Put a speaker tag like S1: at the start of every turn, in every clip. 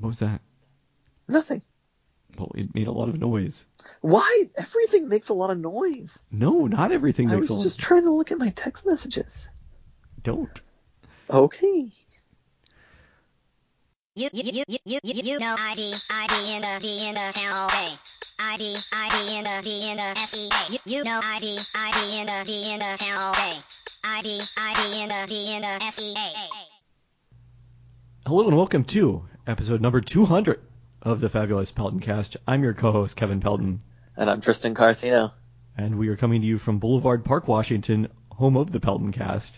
S1: What was that?
S2: Nothing.
S1: Well, it made a lot of noise.
S2: Why? Everything makes a lot of noise.
S1: No, not everything
S2: I
S1: makes a lot.
S2: was just trying to look at my text messages.
S1: Don't.
S2: Okay.
S3: You know ID in the town all day. ID in the FEA. You know ID in the town all day. ID in the FEA.
S1: Hello and welcome to episode number 200 of the Fabulous Pelton Cast. I'm your co-host, Kevin Pelton.
S2: And I'm Tristan Carcino.
S1: And we are coming to you from Boulevard Park, Washington, home of the Pelton Cast.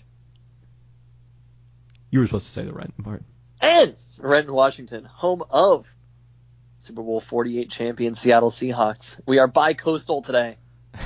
S1: You were supposed to say the Renton part.
S2: And Renton, Washington, home of Super Bowl 48 champion Seattle Seahawks. We are bi-coastal today.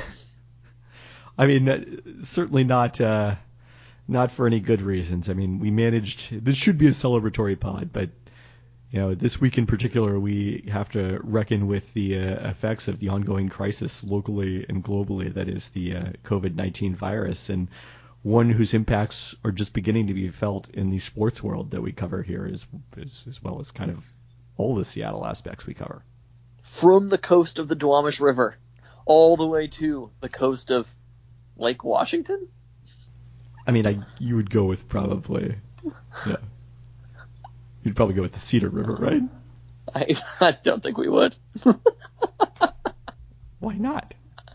S1: I mean, certainly not for any good reasons. I mean, we managed. This should be a celebratory pod, but this week in particular, we have to reckon with the effects of the ongoing crisis locally and globally that is the COVID-19 virus, and one whose impacts are just beginning to be felt in the sports world that we cover here, as well as kind of all the Seattle aspects we cover.
S2: From the coast of the Duwamish River all the way to the coast of Lake Washington?
S1: I mean, you would go with probably, yeah. You'd probably go with the Cedar River, right?
S2: I don't think we would.
S1: Why not?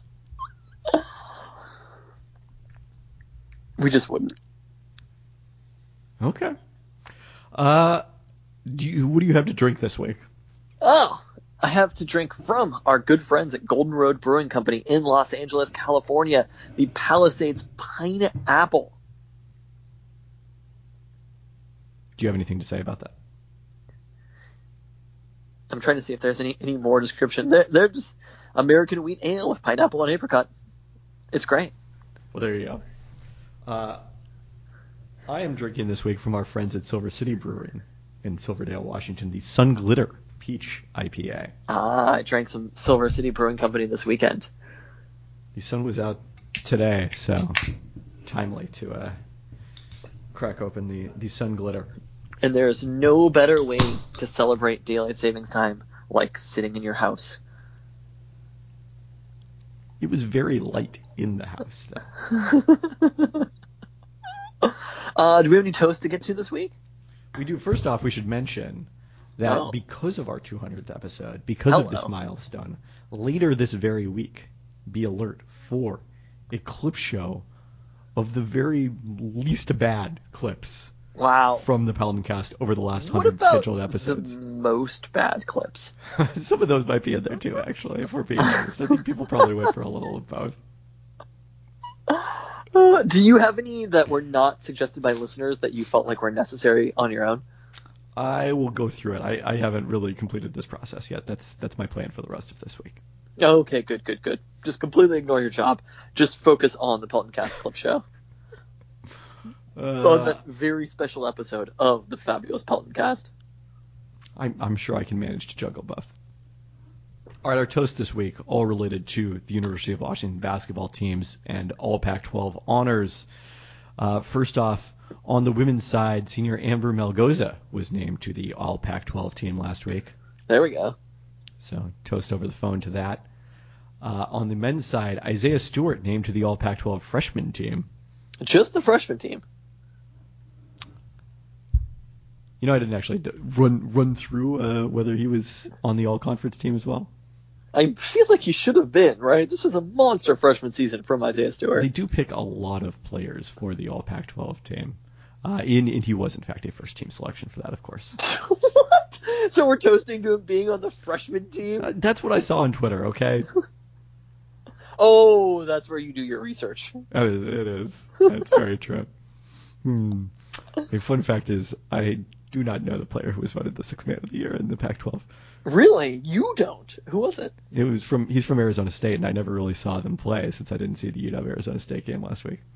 S2: We just wouldn't.
S1: Okay. What do you have to drink this week?
S2: Oh, I have to drink from our good friends at Golden Road Brewing Company in Los Angeles, California, the Palisades Pineapple.
S1: Do you have anything to say about that?
S2: I'm trying to see if there's any more description. They're just American wheat ale with pineapple and apricot. It's great.
S1: Well, there you go. I am drinking this week from our friends at Silver City Brewing in Silverdale, Washington, the Sun Glitter Peach IPA.
S2: I drank some Silver City Brewing Company this weekend.
S1: The sun was out today, so timely to crack open the Sun Glitter.
S2: And there's no better way to celebrate daylight savings time like sitting in your house.
S1: It was very light in the house,
S2: though. Do we have any toasts to get to this week?
S1: We do. First off, we should mention that because of our 200th episode, because of this milestone, later this very week, be alert for a clip show of the very least bad clips.
S2: Wow.
S1: From the Pelton Cast over the last 100 scheduled episodes.
S2: The most bad clips?
S1: Some of those might be in there too, actually, if we're being honest. I think people probably went for a little of both.
S2: Do you have any that were not suggested by listeners that you felt like were necessary on your own?
S1: I will go through it. I haven't really completed this process yet. That's my plan for the rest of this week.
S2: Okay, good. Just completely ignore your job. Just focus on the Pelton Cast clip show. On that very special episode of the Fabulous Pelton Cast.
S1: I'm sure I can manage to juggle both. All right, our toast this week, all related to the University of Washington basketball teams and all Pac-12 honors. First off, on the women's side, senior Amber Melgoza was named to the all Pac-12 team last week.
S2: There we go.
S1: So toast over the phone to that. On the men's side, Isaiah Stewart named to the all Pac-12 freshman team.
S2: Just the freshman team.
S1: I didn't actually run through whether he was on the all-conference team as well.
S2: I feel like he should have been, right? This was a monster freshman season from Isaiah Stewart.
S1: They do pick a lot of players for the all Pac-12 team. And he was, in fact, a first-team selection for that, of course.
S2: What? So we're toasting to him being on the freshman team?
S1: That's what I saw on Twitter, okay?
S2: Oh, that's where you do your research.
S1: It is. That's very true. A fun fact is, I do not know the player who was voted the Sixth Man of the Year in the Pac-12.
S2: Really? You don't? Who was it?
S1: He's from Arizona State, and I never really saw them play since I didn't see the UW-Arizona State game last week.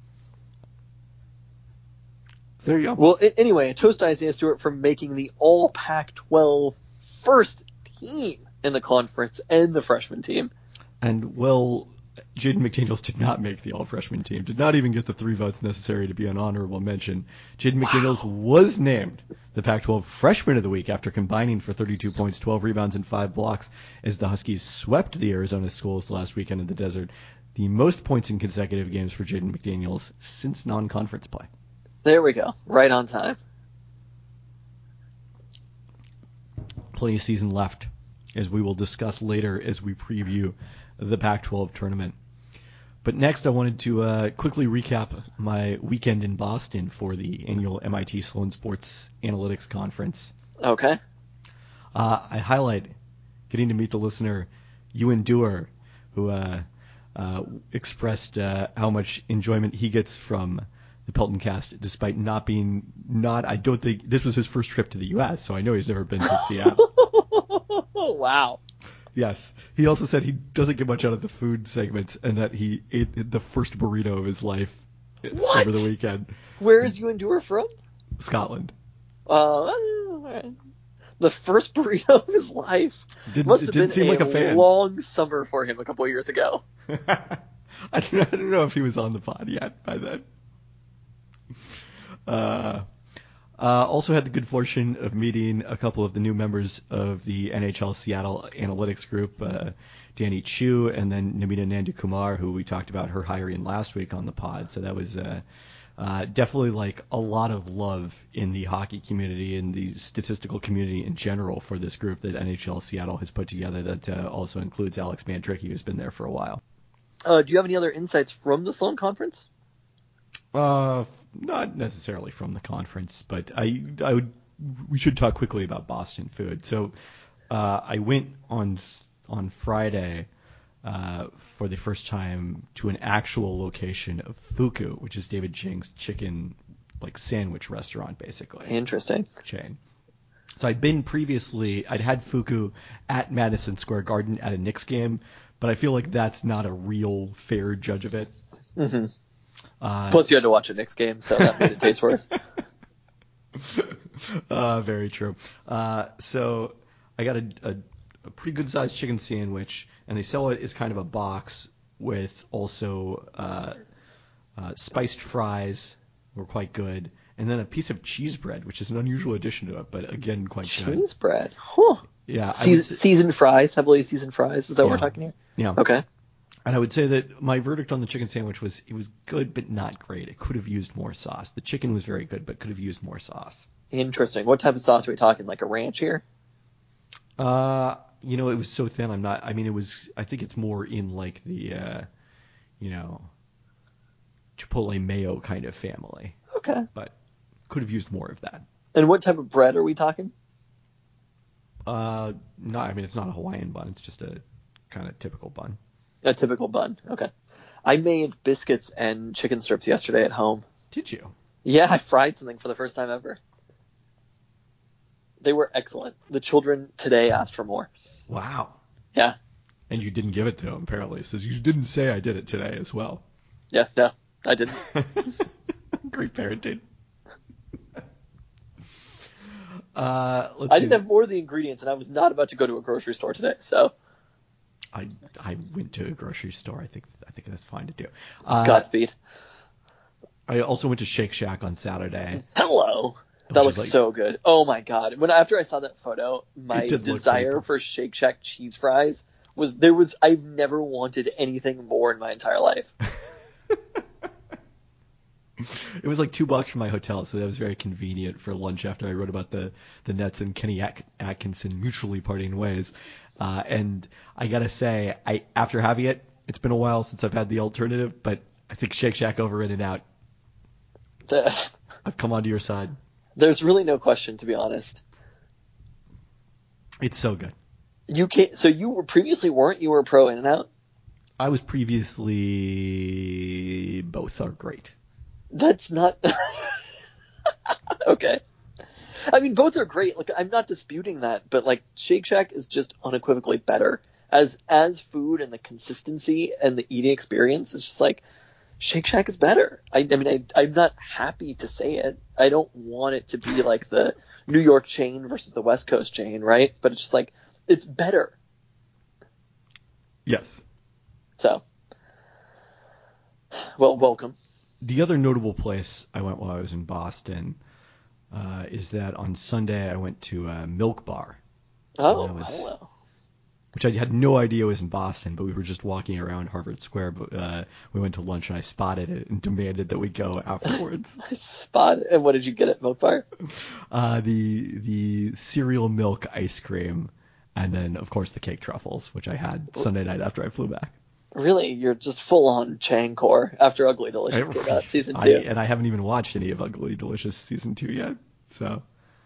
S1: So there you go.
S2: Well, anyway, toast to Isaiah Stewart for making the all Pac-12 first team in the conference and the freshman team.
S1: And, well, Jaden McDaniels did not make the all-freshman team, did not even get the 3 votes necessary to be an honorable mention. Jaden McDaniels was named the Pac-12 Freshman of the Week after combining for 32 points, 12 rebounds, and 5 blocks as the Huskies swept the Arizona schools last weekend in the desert. The most points in consecutive games for Jaden McDaniels since non-conference play.
S2: There we go. Right on time.
S1: Plenty of season left, as we will discuss later as we preview the Pac-12 tournament. But next, I wanted to quickly recap my weekend in Boston for the annual MIT Sloan Sports Analytics Conference.
S2: Okay.
S1: I highlight getting to meet the listener, Ewan Dewar, who expressed how much enjoyment he gets from the Pelton Cast, despite not I don't think this was his first trip to the U.S., so I know he's never been to Seattle.
S2: Wow.
S1: Yes. He also said he doesn't get much out of the food segments and that he ate the first burrito of his life over the weekend.
S2: Where is Ewan Dewar from?
S1: Scotland.
S2: The first burrito of his life. Must have been
S1: seem like a fan.
S2: long summer for him a couple of years ago.
S1: I don't know if he was on the pod yet by then. Also had the good fortune of meeting a couple of the new members of the NHL Seattle Analytics Group, Danny Chu and then Namita Nandakumar, who we talked about her hiring last week on the pod. So that was definitely like a lot of love in the hockey community and the statistical community in general for this group that NHL Seattle has put together that also includes Alex Mantricky, who's been there for a while.
S2: Do you have any other insights from the Sloan Conference?
S1: Not necessarily from the conference, but we should talk quickly about Boston food. So, I went on Friday, for the first time to an actual location of Fuku, which is David Ching's chicken, sandwich restaurant, basically.
S2: Interesting.
S1: Chain. So I'd been previously, I'd had Fuku at Madison Square Garden at a Knicks game, but I feel like that's not a real fair judge of it.
S2: Mm-hmm. Plus, you had to watch a Knicks game, so that made it taste worse.
S1: Very true. So I got a pretty good-sized chicken sandwich, and they sell it as kind of a box with also spiced fries, were quite good, and then a piece of cheese bread, which is an unusual addition to it, but again, quite good.
S2: Cheese bread? Huh.
S1: Yeah.
S2: Seasoned fries, heavily seasoned fries, is that what we're talking here?
S1: Yeah.
S2: Okay.
S1: And I would say that my verdict on the chicken sandwich was it was good but not great. It could have used more sauce. The chicken was very good but could have used more sauce.
S2: Interesting. What type of sauce are we talking? Like a ranch here?
S1: It was so thin. I think it's more in like the, Chipotle mayo kind of family.
S2: Okay.
S1: But could have used more of that.
S2: And what type of bread are we talking?
S1: No, it's not a Hawaiian bun. It's just a kind of typical bun.
S2: A typical bun. Okay. I made biscuits and chicken strips yesterday at home.
S1: Did you?
S2: Yeah, I fried something for the first time ever. They were excellent. The children today asked for more.
S1: Wow.
S2: Yeah.
S1: And you didn't give it to them, apparently. It says you didn't say I did it today as well.
S2: Yeah, no, I didn't.
S1: Great parenting.
S2: I didn't have more of the ingredients, and I was not about to go to a grocery store today, so...
S1: I went to a grocery store. I think that's fine to do.
S2: Godspeed.
S1: I also went to Shake Shack on Saturday.
S2: Hello. That looks so good. Oh my god. After I saw that photo, my desire for Shake Shack cheese fries I've never wanted anything more in my entire life.
S1: It was like $2 from my hotel, so that was very convenient for lunch after I wrote about the Nets and Kenny Atkinson mutually parting ways. And I gotta say, after having it, it's been a while since I've had the alternative, but I think Shake Shack over In-N-Out. I've come onto your side.
S2: There's really no question, to be honest.
S1: It's so good.
S2: So you were previously weren't you were pro In-N-Out?
S1: I was previously both are great.
S2: That's not okay. Both are great. I'm not disputing that, but Shake Shack is just unequivocally better as food and the consistency and the eating experience. It's just Shake Shack is better. I'm not happy to say it. I don't want it to be like the New York chain versus the West Coast chain, right? But it's just it's better.
S1: Yes.
S2: So, Well, welcome.
S1: The other notable place I went while I was in Boston is that on Sunday I went to a Milk Bar.
S2: Oh,
S1: That was,
S2: hello.
S1: which I had no idea was in Boston, but we were just walking around Harvard Square. But we went to lunch and I spotted it and demanded that we go afterwards.
S2: Spot. And what did you get at Milk Bar?
S1: The cereal milk ice cream, and then of course the cake truffles, which I had Sunday night after I flew back.
S2: Really, you're just full on Changcore after Ugly Delicious came out, season 2.
S1: And I haven't even watched any of Ugly Delicious season 2 yet. So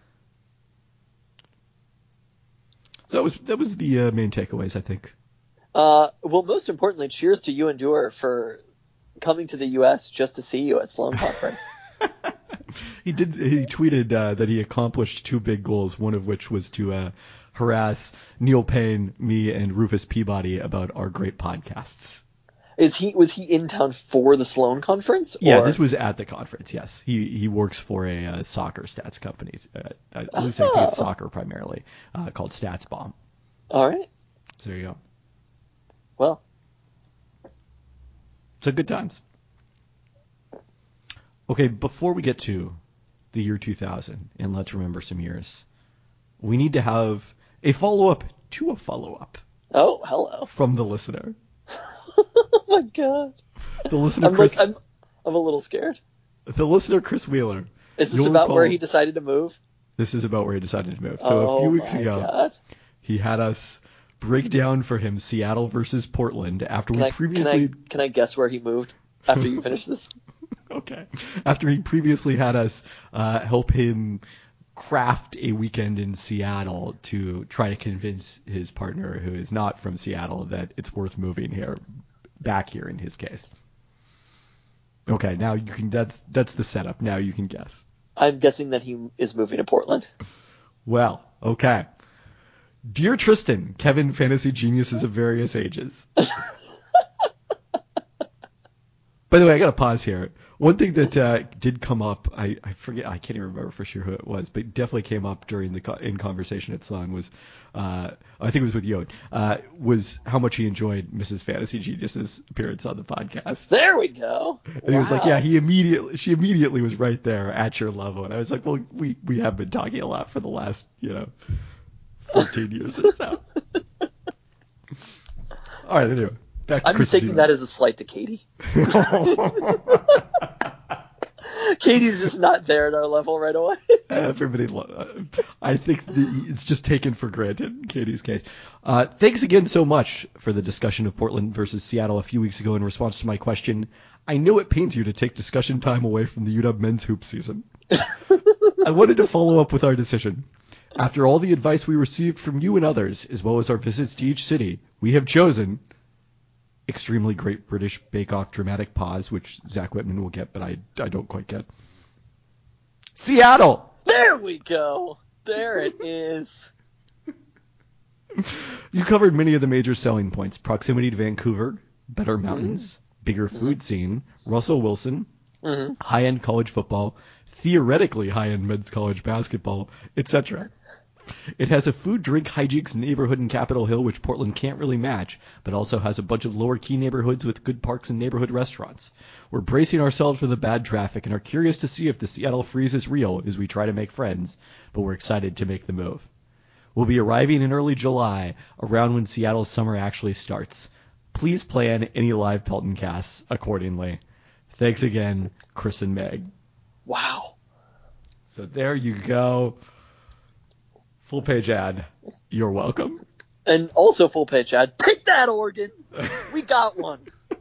S1: that was the main takeaways, I think.
S2: Well, most importantly, cheers to you and Dewar for coming to the U.S. just to see you at Sloan Conference.
S1: He tweeted that he accomplished 2 big goals, one of which was to harass Neil Payne, me, and Rufus Peabody about our great podcasts.
S2: Was he in town for the Sloan Conference?
S1: Yeah, this was at the conference. Yes, he works for a soccer stats company. At least I think it's soccer primarily, called StatsBomb.
S2: All right.
S1: So there you go.
S2: Well,
S1: so good times. Okay, before we get to the year 2000, and let's remember some years, we need to have a follow-up to a follow-up.
S2: Oh, hello.
S1: From the listener.
S2: Oh my god.
S1: The listener, Chris.
S2: I'm a little scared.
S1: The listener, Chris Wheeler.
S2: Is this about where he decided to move?
S1: This is about where he decided to move. So a few weeks ago, he had us break down for him Seattle versus Portland after we previously...
S2: Can I guess where he moved after you finish this?
S1: Okay. After he previously had us help him craft a weekend in Seattle to try to convince his partner, who is not from Seattle, that it's worth moving back here in his case. Okay, now you can. That's the setup. Now you can guess.
S2: I'm guessing that he is moving to Portland.
S1: Well, okay. Dear Tristan, Kevin, fantasy geniuses of various ages. By the way, I got to pause here. One thing that did come up, I forget, I can't even remember for sure who it was, but definitely came up during in conversation at Sun was, I think it was with Yod, was how much he enjoyed Mrs. Fantasy Genius's appearance on the podcast.
S2: There we go.
S1: And he was like, yeah, she immediately was right there at your level. And I was like, well, we have been talking a lot for the last, 14 years or so. All right, anyway.
S2: I'm taking that as a slight to Katie. Katie's just not there at our level right away.
S1: Everybody, I think it's just taken for granted in Katie's case. Thanks again so much for the discussion of Portland versus Seattle a few weeks ago in response to my question. I know it pains you to take discussion time away from the UW men's hoop season. I wanted to follow up with our decision. After all the advice we received from you and others, as well as our visits to each city, we have chosen... Extremely Great British Bake Off dramatic pause, which Zach Whitman will get, but I don't quite get. Seattle!
S2: There we go! There it is.
S1: You covered many of the major selling points. Proximity to Vancouver, better mountains, bigger food scene, Russell Wilson, high-end college football, theoretically high-end men's college basketball, etc. It has a food, drink, hijinks neighborhood in Capitol Hill, which Portland can't really match, but also has a bunch of lower-key neighborhoods with good parks and neighborhood restaurants. We're bracing ourselves for the bad traffic and are curious to see if the Seattle freeze is real as we try to make friends, but we're excited to make the move. We'll be arriving in early July, around when Seattle's summer actually starts. Please plan any live Pelton casts accordingly. Thanks again, Chris and Meg.
S2: Wow.
S1: So there you go. Full page ad. You're welcome.
S2: And also full page ad. Take that, Oregon. We got one.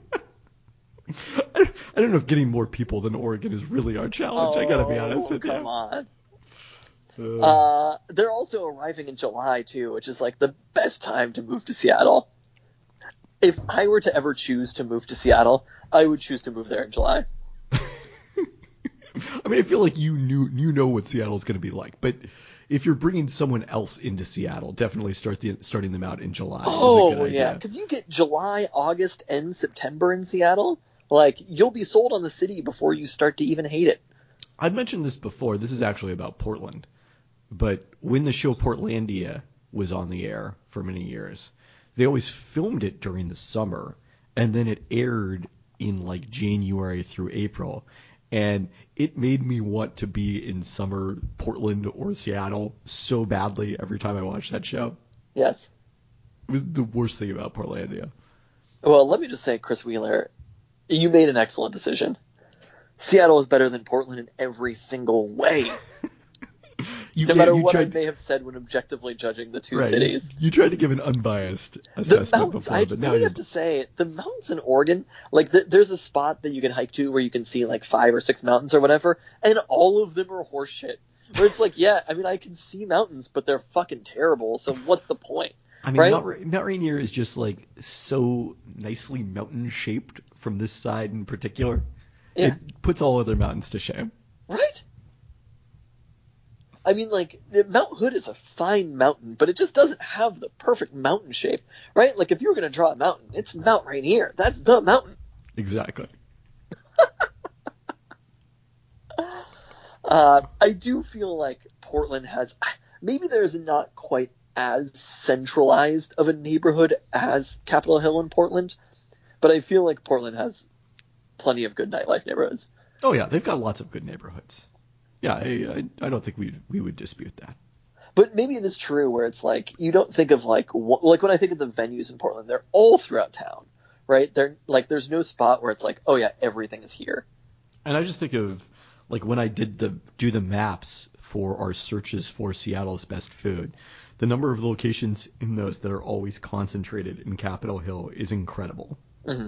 S1: I don't know if getting more people than Oregon is really our challenge. I gotta be honest with you.
S2: Come on. They're also arriving in July too, which is like the best time to move to Seattle. If I were to ever choose to move to Seattle, I would choose to move there in July.
S1: I mean, I feel like you know what Seattle's going to be like, but if you're bringing someone else into Seattle, definitely starting them out in July.
S2: Oh,
S1: is a good idea.
S2: Yeah, because you get July, August, and September in Seattle. Like, you'll be sold on the city before you start to even hate it.
S1: I've mentioned this before. This is actually about Portland. But when the show Portlandia was on the air for many years, they always filmed it during the summer, and then it aired in like January through April, and it made me want to be in summer Portland or Seattle so badly every time I watched that show.
S2: Yes.
S1: It was the worst thing about Portlandia.
S2: Well, let me just say, Chris Wheeler, you made an excellent decision. Seattle is better than Portland in every single way. No matter what I may have said when objectively judging the two cities.
S1: You tried to give an unbiased assessment before, but now
S2: I have to say, the mountains in Oregon, like there's a spot that you can hike to where you can see like 5 or 6 mountains or whatever, and all of them are horseshit. Where it's like, yeah, I mean, I can see mountains, but they're fucking terrible, so what's the point?
S1: I mean,
S2: right?
S1: Mount Rainier is just like so nicely mountain shaped from this side in particular.
S2: Yeah.
S1: It puts all other mountains to shame.
S2: Right? I mean, like, Mount Hood is a fine mountain, but it just doesn't have the perfect mountain shape, right? Like, if you were going to draw a mountain, it's Mount Rainier. That's the mountain.
S1: Exactly.
S2: I do feel like Portland has, maybe there's not quite as centralized of a neighborhood as Capitol Hill in Portland, but I feel like Portland has plenty of good nightlife neighborhoods.
S1: Oh yeah, they've got lots of good neighborhoods. Yeah, I don't think we would dispute that.
S2: But maybe it is true where it's like you don't think of like when I think of the venues in Portland, they're all throughout town, right? They're like there's no spot where it's like, oh yeah, everything is here.
S1: And I just think of like when I do the maps for our searches for Seattle's best food, the number of locations in those that are always concentrated in Capitol Hill is incredible.
S2: Mm-hmm.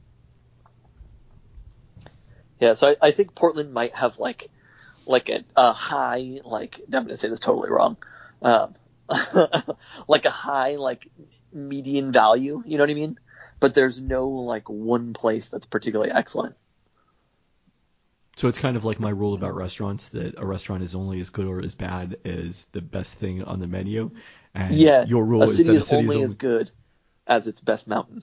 S2: Yeah, so I think Portland might have like a high, like, I'm going to say this totally wrong, like a high, like, median value, you know what I mean? But there's no, like, one place that's particularly excellent.
S1: So it's kind of like my rule about restaurants, that a restaurant is only as good or as bad as the best thing on the menu. And
S2: yeah,
S1: your rule
S2: is that a city
S1: is only
S2: as good as its best mountain.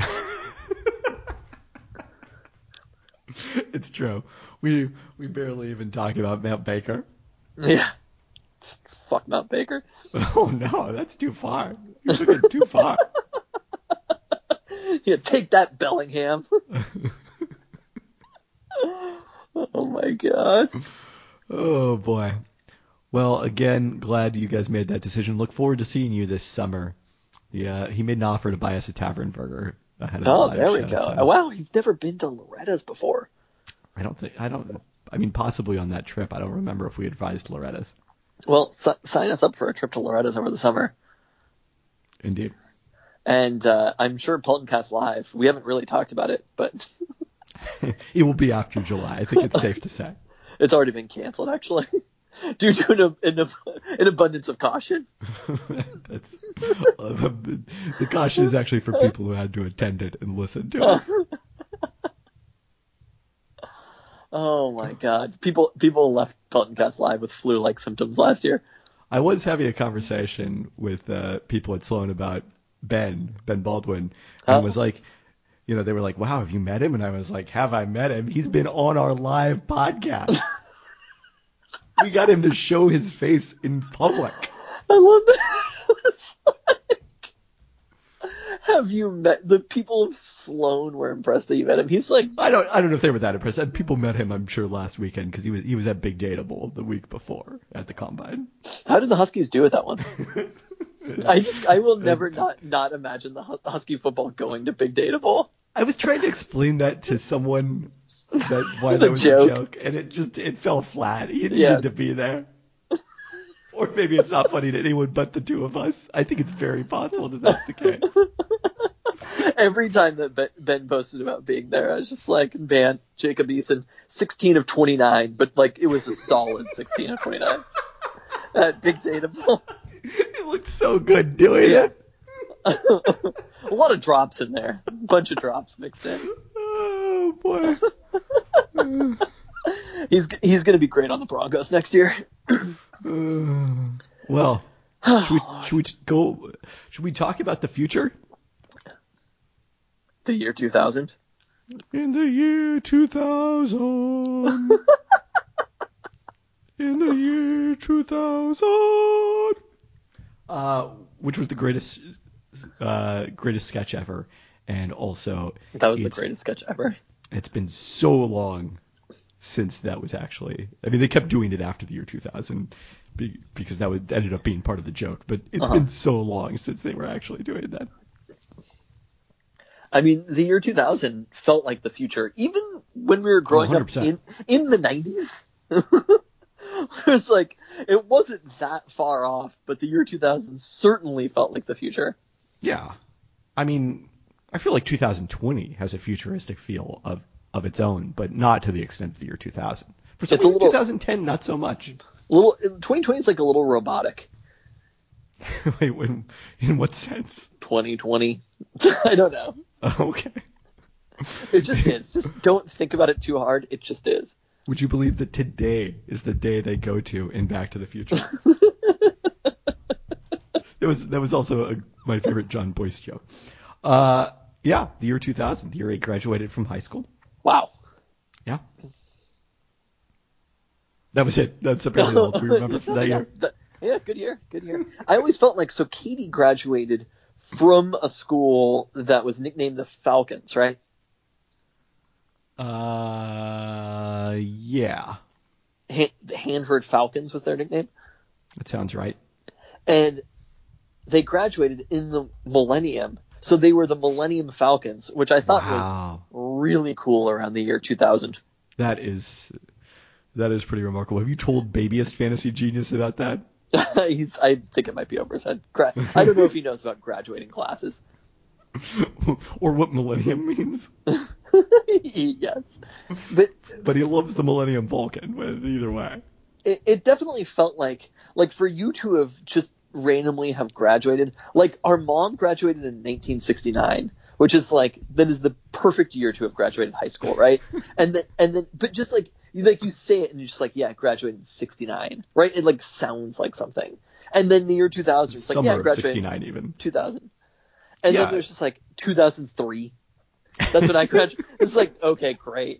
S1: It's true. We barely even talk about Mount Baker.
S2: Yeah. Just fuck Mount Baker.
S1: Oh no, that's too far. You took it too far.
S2: Yeah, take that, Bellingham. Oh my god.
S1: Oh boy. Well, again, glad you guys made that decision. Look forward to seeing you this summer. Yeah, he made an offer to buy us a tavern burger ahead of the live
S2: there we
S1: show,
S2: go.
S1: so.
S2: Wow, he's never been to Loretta's before.
S1: I mean, possibly on that trip. I don't remember if we advised Loretta's.
S2: Well, sign us up for a trip to Loretta's over the summer.
S1: Indeed.
S2: And I'm sure Peltoncast Live, we haven't really talked about it, but...
S1: It will be after July. I think it's safe to say.
S2: It's already been canceled, actually. Due to an abundance of caution.
S1: That's, the caution is actually for people who had to attend it and listen to it.
S2: Oh my god. People left Peltoncast Live with flu-like symptoms last year.
S1: I was having a conversation with people at Sloan about Ben Baldwin, and was like, they were like, wow, have you met him? And I was like, have I met him? He's been on our live podcast. We got him to show his face in public.
S2: I love that. Have you met the people of Sloan were impressed that you met him? He's like,
S1: I don't know if they were that impressed. People met him, I'm sure, last weekend because he was at Big Data Bowl the week before at the Combine.
S2: How did the Huskies do at that one? I will never not imagine the Husky football going to Big Data Bowl.
S1: I was trying to explain that to someone why that was a joke, and it fell flat. He needed to be there. Or maybe it's not funny to anyone but the two of us. I think it's very possible that that's the case.
S2: Every time that Ben posted about being there, I was just like, man, Jacob Eason, 16 of 29, but like it was a solid 16 of 29 at Big Data Bowl.
S1: It looked so good doing it.
S2: A lot of drops in there. A bunch of drops mixed in.
S1: Oh, boy.
S2: He's going to be great on the Broncos next year.
S1: Well, should we talk about the future?
S2: The year 2000.
S1: In the year 2000. In the year 2000. Which was the greatest sketch ever. and also
S2: That was the greatest sketch ever.
S1: It's been so long since that was actually. I mean, they kept doing it after the year 2000 because that ended up being part of the joke. But it's been so long since they were actually doing that.
S2: I mean, the year 2000 felt like the future, even when we were growing up in the 90s. It was like, it wasn't that far off, but the year 2000 certainly felt like the future.
S1: Yeah. I mean, I feel like 2020 has a futuristic feel of its own, but not to the extent of the year 2000. For some reason, 2010, not so much.
S2: 2020 is like a little robotic.
S1: Wait, in what sense?
S2: 2020. I don't know.
S1: Okay.
S2: It just is. Just don't think about it too hard. It just is.
S1: Would you believe that today is the day they go to in Back to the Future? That was also my favorite John Boyce joke. Yeah, the year 2000, the year he graduated from high school.
S2: Wow.
S1: Yeah. That was it. That's apparently all we remember from that year.
S2: Yeah, good year. Good year. I always felt like, so Katie graduated from a school that was nicknamed the Falcons, right?
S1: Yeah.
S2: The Hanford Falcons was their nickname.
S1: That sounds right.
S2: And they graduated in the millennium. So they were the Millennium Falcons, which I thought was really cool around the year 2000.
S1: That is pretty remarkable. Have you told Babyist Fantasy Genius about that?
S2: I think it might be over his head. I don't know if he knows about graduating classes.
S1: Or what millennium means.
S2: Yes.
S1: But he loves the Millennium Falcon, either way.
S2: It definitely felt like for you to have just randomly have graduated, like our mom graduated in 1969, which is like, that is the perfect year to have graduated high school, right? and then but just like you say it and you're just like, yeah, graduated in 69, right? It like sounds like something. And then the year 2000, it's like, yeah, graduated
S1: 69 even
S2: 2000. And then there's just like 2003. That's when I graduated. It's like, okay, great.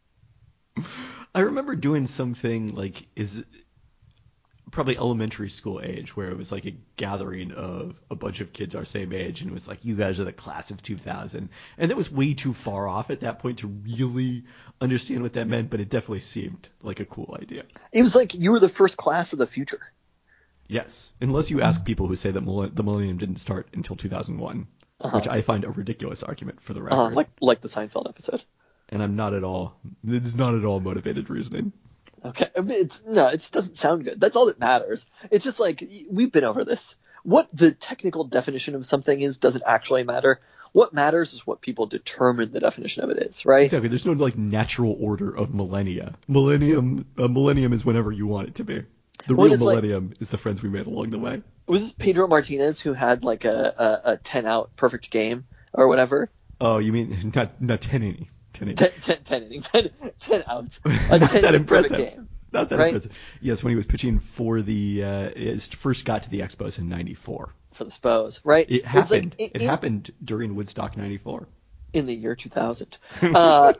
S1: I remember doing something like probably elementary school age, where it was like a gathering of a bunch of kids our same age, and it was like, you guys are the class of 2000. And that was way too far off at that point to really understand what that meant, but it definitely seemed like a cool idea.
S2: It was like you were the first class of the future.
S1: Yes, unless you ask people who say that the millennium didn't start until 2001, which I find a ridiculous argument for the record.
S2: Like the Seinfeld episode.
S1: And it is not at all motivated reasoning.
S2: Okay, I mean, it just doesn't sound good. That's all that matters. It's just like, we've been over this. What the technical definition of something is doesn't actually matter. What matters is what people determine the definition of it is, right?
S1: Exactly. There's no like natural order of millennia. Millennium is whenever you want it to be. The real millennium is the friends we made along the way.
S2: Was this Pedro Martinez who had like a 10-out perfect game or whatever?
S1: Oh, you mean not 10 inning. 10
S2: innings. 10 outs.
S1: Not that impressive.
S2: Game,
S1: not that
S2: right?
S1: impressive. Yes, when he was pitching for first got to the Expos in '94.
S2: For the Spos, right?
S1: It happened. It happened during Woodstock '94.
S2: In the year 2000. But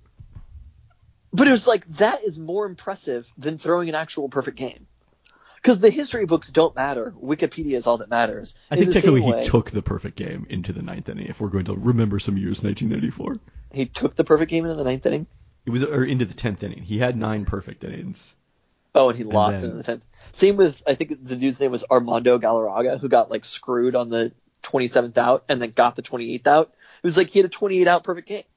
S2: it was like, that is more impressive than throwing an actual perfect game. Because the history books don't matter. Wikipedia is all that matters.
S1: I think technically he took the perfect game into the ninth inning, if we're going to remember some years 1994.
S2: He took the perfect game into the ninth inning?
S1: It was into the 10th inning. He had 9 perfect innings.
S2: Oh, and he lost in the 10th. Same with, I think the dude's name was Armando Galarraga, who got like screwed on the 27th out and then got the 28th out. It was like he had a 28-out perfect game.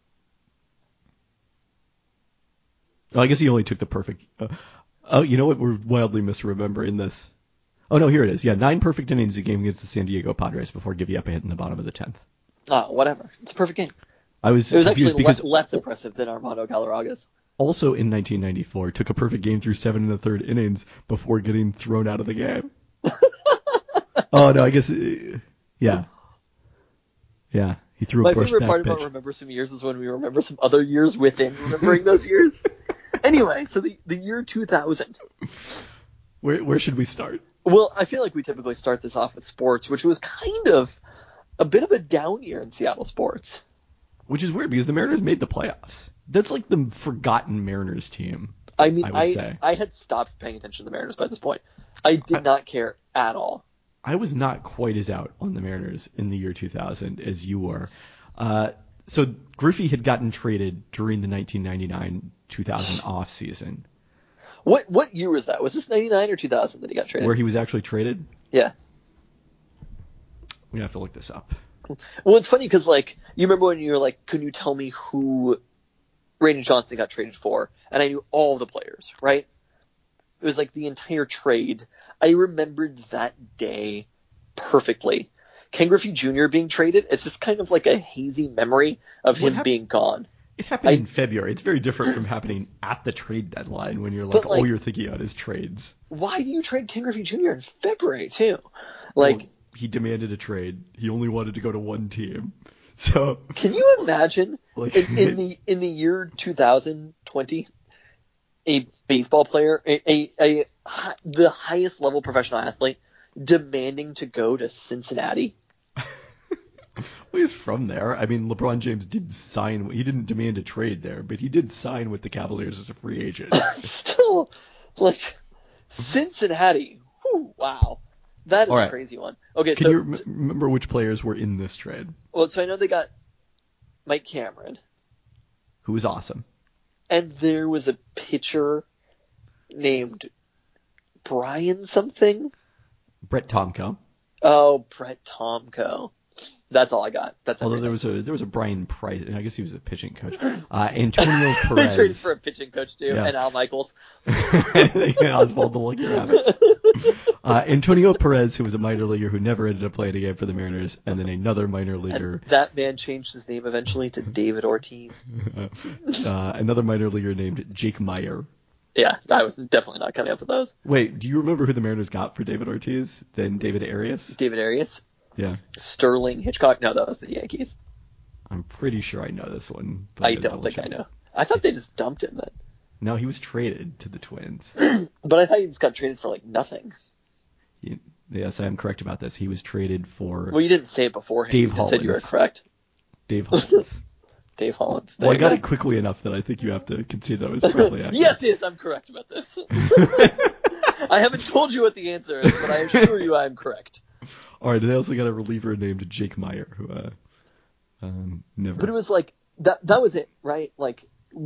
S1: Well, I guess he only took the perfect... Oh, you know what? We're wildly misremembering this. Oh, no, here it is. Yeah, 9 perfect innings a game against the San Diego Padres before Gibby hit in the bottom of the 10th.
S2: Oh, whatever. It's a perfect game.
S1: It was
S2: actually
S1: because
S2: less impressive than Armando Galarraga's.
S1: Also in 1994, took a perfect game through 7 1/3 innings before getting thrown out of the game. Oh, no, I guess... Yeah. Yeah, he threw a brush back pitch.
S2: My favorite part about Remember Some Years is when we remember some other years within remembering those years. Anyway, so the year 2000.
S1: Where should we start?
S2: Well, I feel like we typically start this off with sports, which was kind of a bit of a down year in Seattle sports.
S1: Which is weird because the Mariners made the playoffs. That's like the forgotten Mariners team.
S2: I mean,
S1: I would say.
S2: I had stopped paying attention to the Mariners by this point. I did not care at all.
S1: I was not quite as out on the Mariners in the year 2000 as you were. So Griffey had gotten traded during the 1999-2000 off season.
S2: What year was that? Was this 99 or 2000 that he got traded?
S1: Where he was actually traded?
S2: Yeah.
S1: We have to look this up.
S2: Well, it's funny because, like, you remember when you were like, can you tell me who Brandon Johnson got traded for? And I knew all the players, right? It was like the entire trade. I remembered that day perfectly. Ken Griffey Jr. being traded, it's just kind of like a hazy memory of him being gone.
S1: It happened in February. It's very different from happening at the trade deadline when you're like, all you're thinking about is trades.
S2: Why do you trade Ken Griffey Jr. in February, too? Like,
S1: well, he demanded a trade. He only wanted to go to one team. So
S2: can you imagine in the year 2020, a baseball player, the highest level professional athlete, demanding to go to Cincinnati?
S1: Well, he's from there. I mean, LeBron James did sign. He didn't demand a trade there, but he did sign with the Cavaliers as a free agent.
S2: Still, like, Cincinnati. Whew, wow. That is a crazy one. Okay,
S1: Can you remember which players were in this trade?
S2: Well, so I know they got Mike Cameron,
S1: who was awesome.
S2: And there was a pitcher named Brian something.
S1: Brett Tomko.
S2: Oh, Brett Tomko. That's all I got. That's
S1: although there was a Brian Price, and I guess he was a pitching coach. Antonio Perez.
S2: Traded for a pitching coach too, and Al Michaels.
S1: Oswald the Lucky Rabbit. Antonio Perez, who was a minor leaguer who never ended up playing a game for the Mariners, and then another minor leaguer.
S2: And that man changed his name eventually to David Ortiz.
S1: Another minor leaguer named Jake Meyer.
S2: Yeah, I was definitely not coming up with those.
S1: Wait, do you remember who the Mariners got for David Ortiz? Then David Arias?
S2: David Arias?
S1: Yeah.
S2: Sterling Hitchcock? No, that was the Yankees.
S1: I'm pretty sure I know this one.
S2: But I don't think I know. I thought they just dumped him then.
S1: No, he was traded to the Twins.
S2: But I thought he just got traded for, like, nothing.
S1: Yes, I am correct about this. He was traded for...
S2: Well, you didn't say it beforehand.
S1: Dave
S2: you
S1: Hollins.
S2: said you were correct.
S1: Dave Hollins.
S2: Dave Hollins.
S1: Well, I got it quickly enough that I think you have to concede that I was probably accurate.
S2: Yes, I'm correct about this. I haven't told you what the answer is, but I assure you I am correct.
S1: All right, and they also got a reliever named Jake Meyer, who never...
S2: But it was like, that was it, right? Like,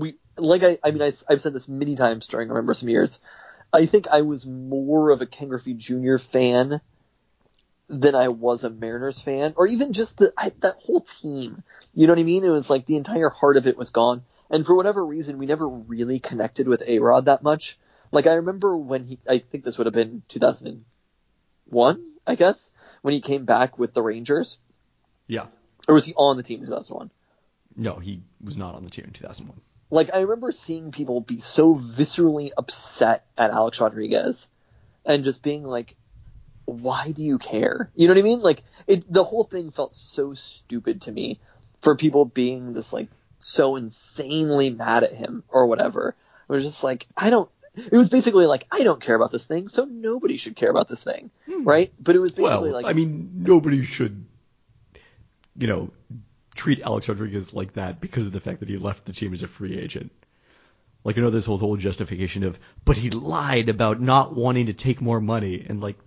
S2: I've said this many times during, I remember some years, I think I was more of a Ken Griffey Jr. fan than I was a Mariners fan, or even just that whole team. You know what I mean? It was like the entire heart of it was gone. And for whatever reason, we never really connected with A-Rod that much. Like, I remember when I think this would have been 2001, I guess, when he came back with the Rangers.
S1: Yeah.
S2: Or was he on the team in 2001?
S1: No, he was not on the team in 2001.
S2: Like, I remember seeing people be so viscerally upset at Alex Rodriguez and just being like, why do you care? You know what I mean? Like, the whole thing felt so stupid to me for people being this, like, so insanely mad at him or whatever. It was just like, it was basically like, I don't care about this thing, so nobody should care about this thing, right? But it was basically like...
S1: I mean, nobody should, treat Alex Rodriguez like that because of the fact that he left the team as a free agent. Like, this whole justification of, but he lied about not wanting to take more money, and, like,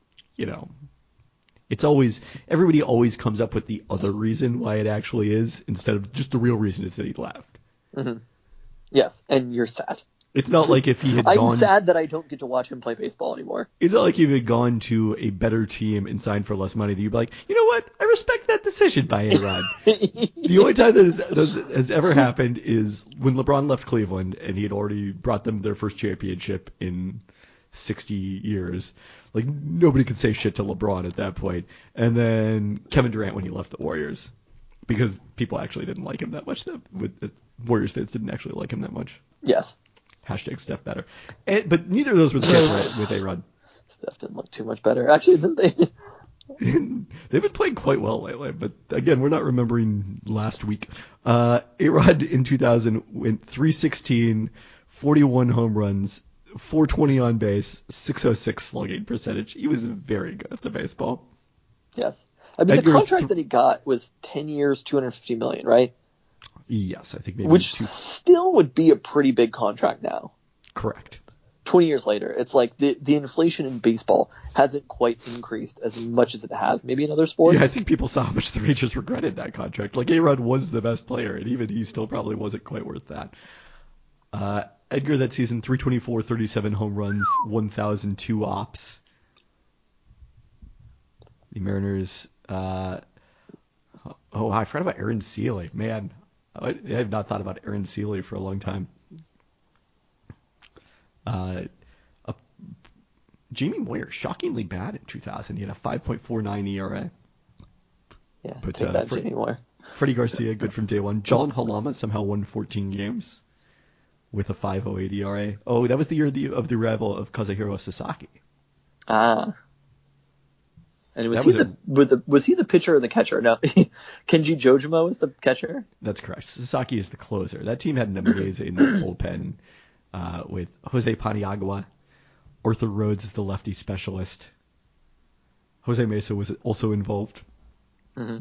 S1: it's always, everybody always comes up with the other reason why it actually is, instead of just the real reason is that he left.
S2: Mm-hmm. Yes, and you're sad.
S1: It's not like if he had
S2: I'm sad that I don't get to watch him play baseball anymore.
S1: It's not like if he had gone to a better team and signed for less money that you'd be like, you know what? I respect that decision by A-Rod. The only time that has ever happened is when LeBron left Cleveland and he had already brought them their first championship in 60 years. Like, nobody could say shit to LeBron at that point. And then Kevin Durant when he left the Warriors. Because people actually didn't like him that much. Warriors fans didn't actually like him that much.
S2: Yes.
S1: Hashtag Steph better. But neither of those were the case with A-Rod.
S2: Steph didn't look too much better. Actually, didn't they?
S1: They've been playing quite well lately, but again, we're not remembering last week. A-Rod in 2000 went 316, 41 home runs, 420 on base, 606 slugging percentage. He was very good at the baseball.
S2: Yes. I mean, the contract that he got was 10 years, $250 million, right?
S1: Yes, I think maybe.
S2: Which still would be a pretty big contract now.
S1: Correct.
S2: 20 years later, it's like the inflation in baseball hasn't quite increased as much as it has maybe in other sports.
S1: Yeah, I think people saw how much the Rangers regretted that contract. Like, A-Rod was the best player, and even he still probably wasn't quite worth that. Edgar that season, 324, 37 home runs, 1,002 ops. The Mariners... I forgot about Aaron Seeley. Man, I have not thought about Aaron Seeley for a long time. Jamie Moyer, shockingly bad in 2000. He had a 5.49 ERA.
S2: Yeah, but, take that, Jamie Moyer.
S1: Freddie Garcia, good from day one. John Halama somehow won 14 games with a 5.08 ERA. Oh, that was the year of the arrival of Kazuhiro Sasaki.
S2: And was he the pitcher or the catcher? No, Kenji Jojima was the catcher.
S1: That's correct. Sasaki is the closer. That team had an amazing bullpen with Jose Paniagua. Arthur Rhodes is the lefty specialist. Jose Mesa was also involved.
S2: Mm-hmm.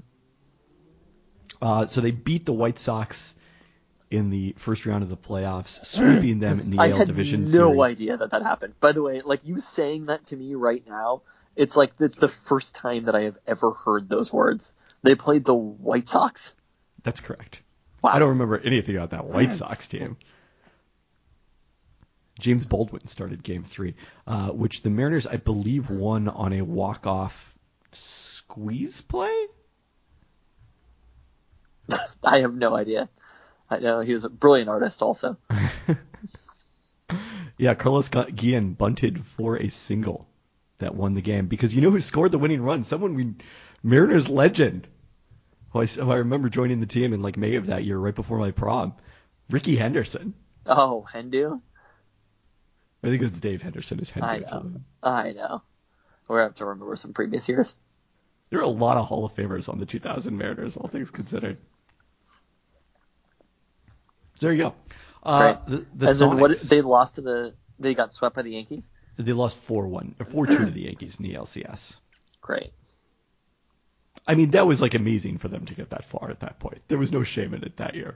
S1: So they beat the White Sox in the first round of the playoffs, sweeping them in the AL Division Series.
S2: I had no idea that happened. By the way, like you saying that to me right now, it's like it's the first time that I have ever heard those words. They played the White Sox?
S1: That's correct.
S2: Wow.
S1: I don't remember anything about that White Sox team. James Baldwin started Game 3, which the Mariners, I believe, won on a walk-off squeeze play?
S2: I have no idea. I know he was a brilliant artist also.
S1: Yeah, Carlos Guillen bunted for a single that won the game. Because you know who scored the winning run? Mariners legend. Who I remember joining the team in like May of that year, right before my prom. Ricky Henderson.
S2: Oh, Hendu?
S1: I think it's Dave Henderson is Hendu.
S2: I know. We're going to have to remember some previous years.
S1: There are a lot of Hall of Famers on the 2000 Mariners, all things considered. So there you go.
S2: Right.
S1: The
S2: and
S1: Sonics,
S2: then what they lost they got swept by the Yankees?
S1: They lost 4-2 to the Yankees in the LCS.
S2: Great.
S1: I mean, that was like amazing for them to get that far at that point. There was no shame in it that year.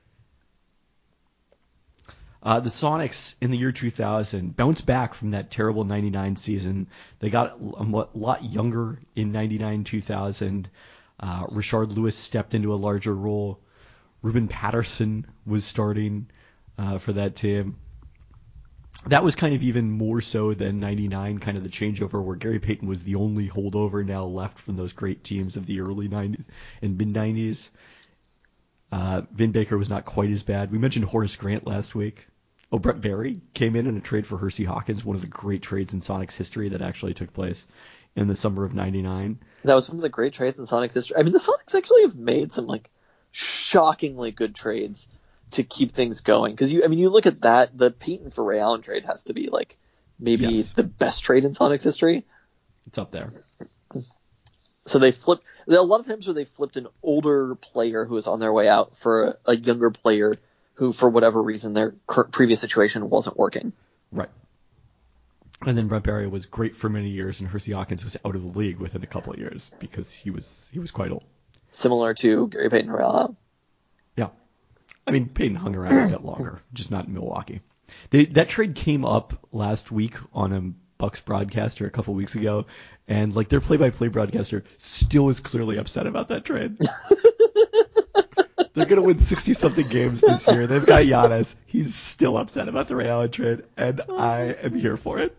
S1: The Sonics in the year 2000 bounced back from that terrible 99 season. They got a lot younger in 99-2000. Rashard Lewis stepped into a larger role. Ruben Patterson was starting for that team. That was kind of even more so than 99, kind of the changeover where Gary Payton was the only holdover now left from those great teams of the early 90s and mid-90s. Vin Baker was not quite as bad. We mentioned Horace Grant last week. Oh, Brett Barry came in a trade for Hersey Hawkins, one of the great trades in Sonics history that actually took place in the summer of 99.
S2: That was one of the great trades in Sonics history. I mean, the Sonics actually have made some like shockingly good trades to keep things going. Because you look at that, the Peyton for Ray Allen trade has to be like maybe the best trade in Sonics history.
S1: It's up there.
S2: So they flipped. There are a lot of times where they flipped an older player who was on their way out for a younger player who, for whatever reason, their previous situation wasn't working.
S1: Right. And then Brett Barry was great for many years, and Hersey Hawkins was out of the league within a couple of years because he was quite old.
S2: Similar to Gary Payton and Ray Allen.
S1: Yeah. I mean, Payton hung around a bit longer, just not in Milwaukee. That trade came up last week on a Bucks broadcaster a couple weeks ago, and like their play-by-play broadcaster still is clearly upset about that trade. They're going to win 60-something games this year. They've got Giannis. He's still upset about the Ray Allen trade, and I am here for it.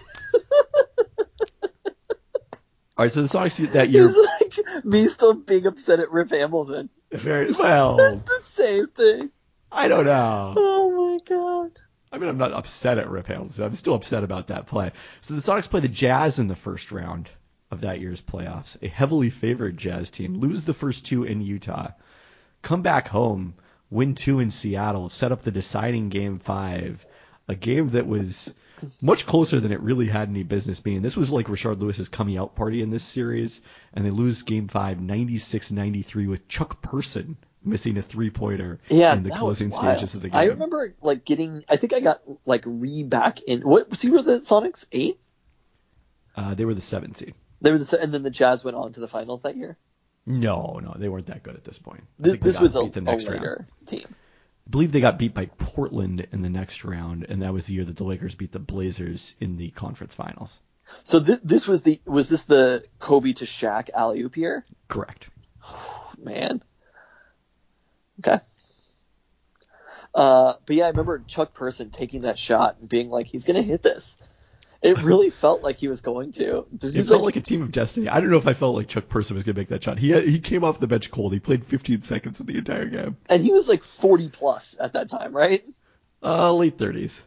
S1: All right, so the Sonics that year...
S2: He's like me still being upset at Rip Hamilton.
S1: Very well.
S2: It's the same thing.
S1: I don't know.
S2: Oh, my God.
S1: I mean, I'm not upset at Rip Hamilton. I'm still upset about that play. So the Sonics play the Jazz in the first round of that year's playoffs, a heavily favored Jazz team. Lose the first two in Utah. Come back home, win 2 in Seattle, set up the deciding Game 5, a game that was much closer than it really had any business being. This was like Rashard Lewis's coming out party in this series, and they lose Game 5 96-93 with Chuck Person missing a three-pointer in the closing stages of the game.
S2: I remember like I think I got like back in. What was he with the Sonics? 8?
S1: They were the 7th seed.
S2: And then the Jazz went on to the finals that year.
S1: No, they weren't that good at this point.
S2: This was a later team.
S1: believe they got beat by Portland in the next round, and that was the year that the Lakers beat the Blazers in the conference finals.
S2: So was this the Kobe to Shaq alley-oop year?
S1: Correct.
S2: Man. Okay. But yeah, I remember Chuck Person taking that shot and being like, he's going to hit this. It really felt like he was going to.
S1: It felt like a team of destiny. I don't know if I felt like Chuck Person was going to make that shot. He came off the bench cold. He played 15 seconds of the entire game.
S2: And he was like 40 plus at that time, right?
S1: Late 30s.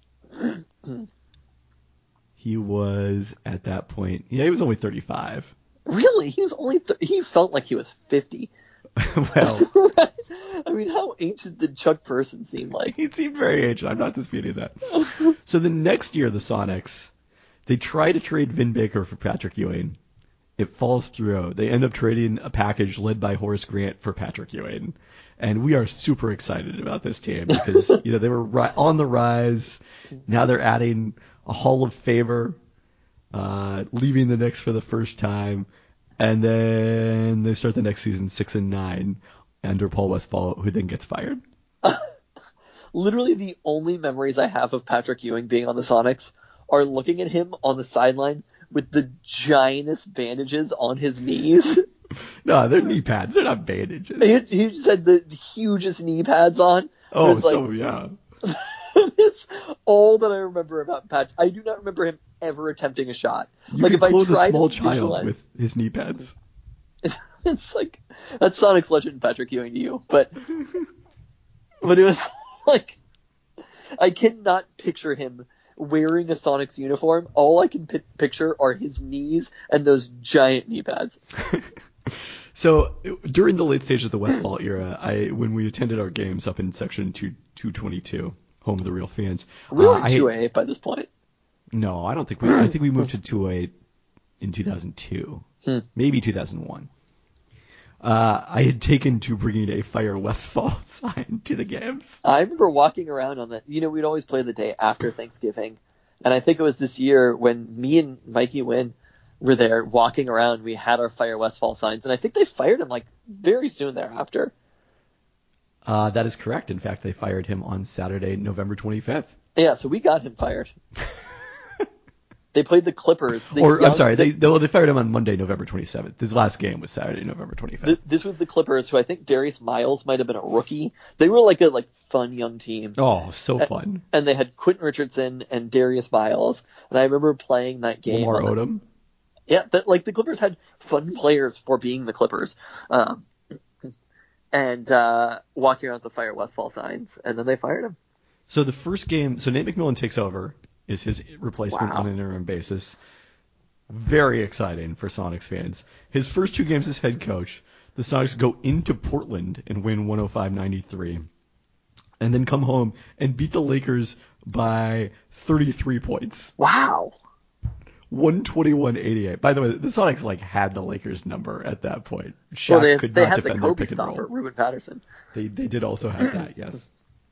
S1: He was at that point. Yeah, he was only 35.
S2: Really? He was only he felt like he was 50.
S1: Well,
S2: Right? I mean, how ancient did Chuck Person seem like?
S1: he seemed very ancient. I'm not disputing that. So the next year, the Sonics, they try to trade Vin Baker for Patrick Ewing. It falls through. They end up trading a package led by Horace Grant for Patrick Ewing. And we are super excited about this team because, they were on the rise. Now they're adding a Hall of Famer, leaving the Knicks for the first time. And then they start the next season 6-9 under Paul Westphal, who then gets fired.
S2: Literally the only memories I have of Patrick Ewing being on the Sonics are looking at him on the sideline with the giantest bandages on his knees.
S1: No, they're knee pads. They're not bandages.
S2: He just had the hugest knee pads on.
S1: Oh,
S2: It's like,
S1: so yeah.
S2: It's all that I remember about Pat. I do not remember him ever attempting a shot.
S1: You
S2: like
S1: could
S2: if
S1: clothe
S2: I
S1: a
S2: tried
S1: small
S2: to
S1: child
S2: visualize,
S1: with his knee pads.
S2: it's like that's Sonic's legend, Patrick Ewing to you, but it was like I cannot picture him wearing a Sonics uniform. All I can picture are his knees and those giant knee pads.
S1: So during the late stage of the Westfall era, when we attended our games up in section 222, home of the real fans,
S2: We were in 2A by this point.
S1: No, I don't think we. I think we moved to 2A in 2002, maybe 2001. I had taken to bringing a Fire Westfall sign to the games.
S2: I remember walking around on that. We'd always play the day after Thanksgiving, and I think it was this year when me and Mikey Wynn were there walking around. We had our Fire Westfall signs, and I think they fired him like very soon thereafter.
S1: That is correct. In fact, they fired him on Saturday, November 25th.
S2: Yeah, so we got him fired. They played the Clippers.
S1: I'm sorry, they fired him on Monday, November 27th. His last game was Saturday, November 25th.
S2: This was the Clippers, who I think Darius Miles might have been a rookie. They were like a fun young team.
S1: Oh, so fun.
S2: And they had Quentin Richardson and Darius Miles. And I remember playing that game.
S1: Lamar Odom.
S2: Yeah, the Clippers had fun players for being the Clippers. And walking around with the Fire Westfall signs, and then they fired him.
S1: So the first game, Nate McMillan takes over, is his replacement on an interim basis. Very exciting for Sonics fans. His first two games as head coach, the Sonics go into Portland and win 105-93, and then come home and beat the Lakers by 33 points.
S2: Wow.
S1: 121-88. By the way, the Sonics had the Lakers number at that point. Shaq could not defend their pick and roll.
S2: Ruben Patterson.
S1: They did also have that, yes.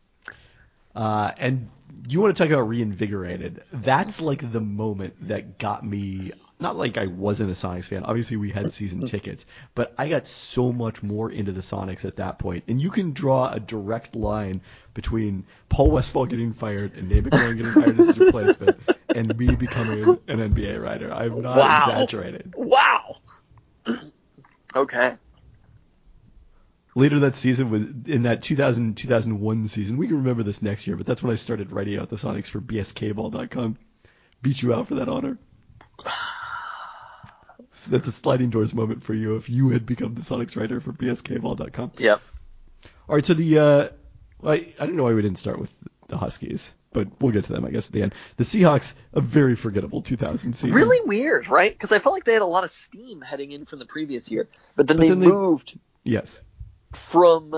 S1: And you want to talk about reinvigorated. That's the moment that got me, not like I wasn't a Sonics fan. Obviously we had season tickets, but I got so much more into the Sonics at that point. And you can draw a direct line between Paul Westphal getting fired and Nate McMillan getting fired as his replacement and me becoming an NBA writer. I'm not exaggerating.
S2: Wow. Okay.
S1: Later that season was in that 2000-2001 season. We can remember this next year, but that's when I started writing out the Sonics for bskball.com. Beat you out for that honor. So that's a sliding doors moment for you if you had become the Sonics writer for bskball.com.
S2: Yep.
S1: All right, so I don't know why we didn't start with the Huskies, but we'll get to them, I guess, at the end. The Seahawks, a very forgettable 2000 season.
S2: Really weird, right? Because I felt like they had a lot of steam heading in from the previous year, but then they moved.
S1: Yes.
S2: From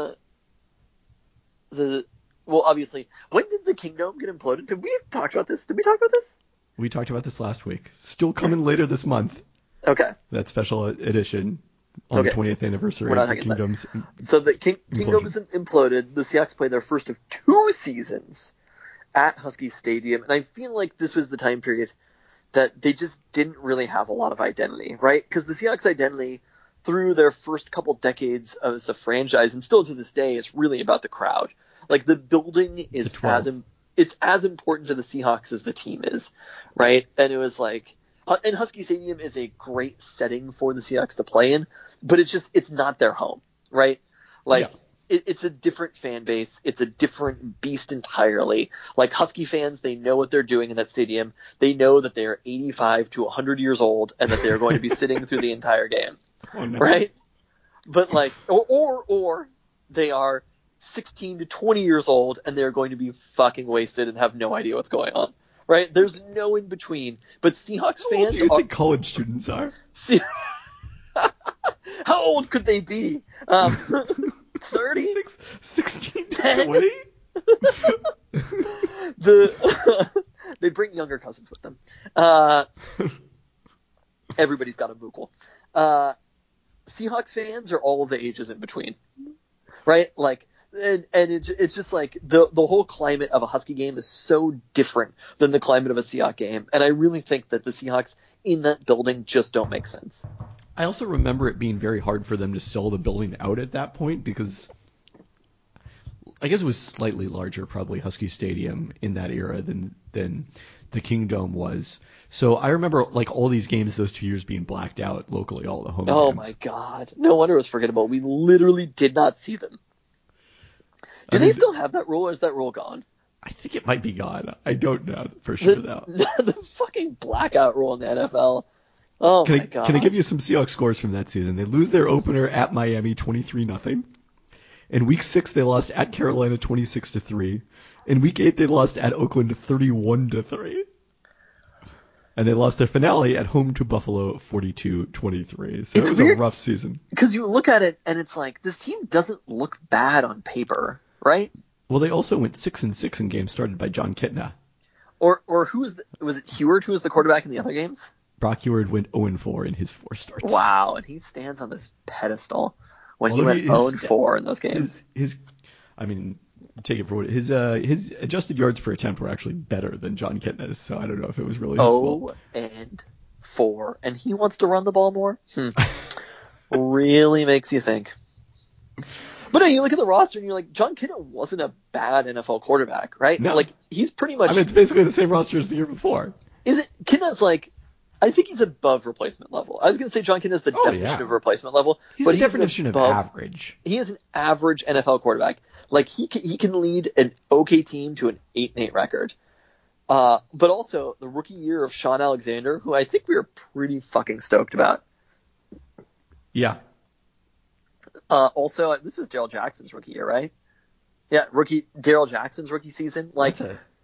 S2: obviously, when did the Kingdom get imploded? Did we talk about this? Did we talk about this?
S1: We talked about this last week. Still coming later this month.
S2: Okay.
S1: That special edition on the 20th anniversary of the Kingdom's.
S2: So the Kingdom's imploded. The Seahawks played their first of 2 seasons at Husky Stadium, and I feel like this was the time period that they just didn't really have a lot of identity, right? Because the Seahawks' identity through their first couple decades as a franchise, and still to this day, is really about the crowd. Like the building is
S1: 12.
S2: it's as important to the Seahawks as the team is, right? And it was like, and Husky Stadium is a great setting for the Seahawks to play in, but it's not their home, right? Like it's a different fan base. It's a different beast entirely. Like Husky fans, they know what they're doing in that stadium. They know that they are 85 to 100 years old and that they're going to be sitting through the entire game, right? But like, or they are 16 to 20 years old and they're going to be fucking wasted and have no idea what's going on, right? There's no in between. But Seahawks fans,
S1: How old do you think college students are?
S2: How old could they be? 30?
S1: 16 to 20?
S2: They bring younger cousins with them. Everybody's got a Moogle. Seahawks fans are all of the ages in between, right? Like, and it's just like the whole climate of a Husky game is so different than the climate of a Seahawks game, and I really think that the Seahawks in that building just don't make sense.
S1: I also remember it being very hard for them to sell the building out at that point because I guess it was slightly larger, probably Husky Stadium in that era than the Kingdome was. So I remember like all these games those 2 years being blacked out locally, all the home games.
S2: Oh my god. No wonder it was forgettable. We literally did not see them. Do they still have that rule, or is that rule gone?
S1: I think it might be gone. I don't know for sure though.
S2: The fucking blackout rule in the NFL. Oh my god.
S1: Can I give you some Seahawks scores from that season? They lose their opener at Miami 23-0. In week 6 they lost at Carolina 26-3. In week 8 they lost at Oakland 31-3. And they lost their finale at home to Buffalo 42-23. So it was a rough season.
S2: Because you look at it and it's like, this team doesn't look bad on paper, right?
S1: Well, they also went 6-6 in games started by John Kitna.
S2: Or was it Heward who was the quarterback in the other games?
S1: Brock Heward went 0-4 in his 4 starts.
S2: Wow, and he stands on this pedestal when he went 0-4 in those games.
S1: I mean, take it for what his adjusted yards per attempt were actually better than John Kitna's, so I don't know if it was really his fault.
S2: 0-4, and he wants to run the ball more? Really makes you think. But no, you look at the roster and you're like, John Kitna wasn't a bad NFL quarterback, right?
S1: No.
S2: Like, he's pretty much...
S1: I mean, it's basically the same roster as the year before.
S2: Is it? Kitna's like... I think he's above replacement level. I was going to say John Kitna is the definition of replacement level.
S1: He's the definition of average.
S2: He is an average NFL quarterback. Like, he can lead an okay team to an 8-8 record. But also, the rookie year of Sean Alexander, who I think we were pretty fucking stoked about.
S1: Yeah.
S2: Also, this was Darrell Jackson's rookie year, right? Yeah, Darrell Jackson's rookie season. Like,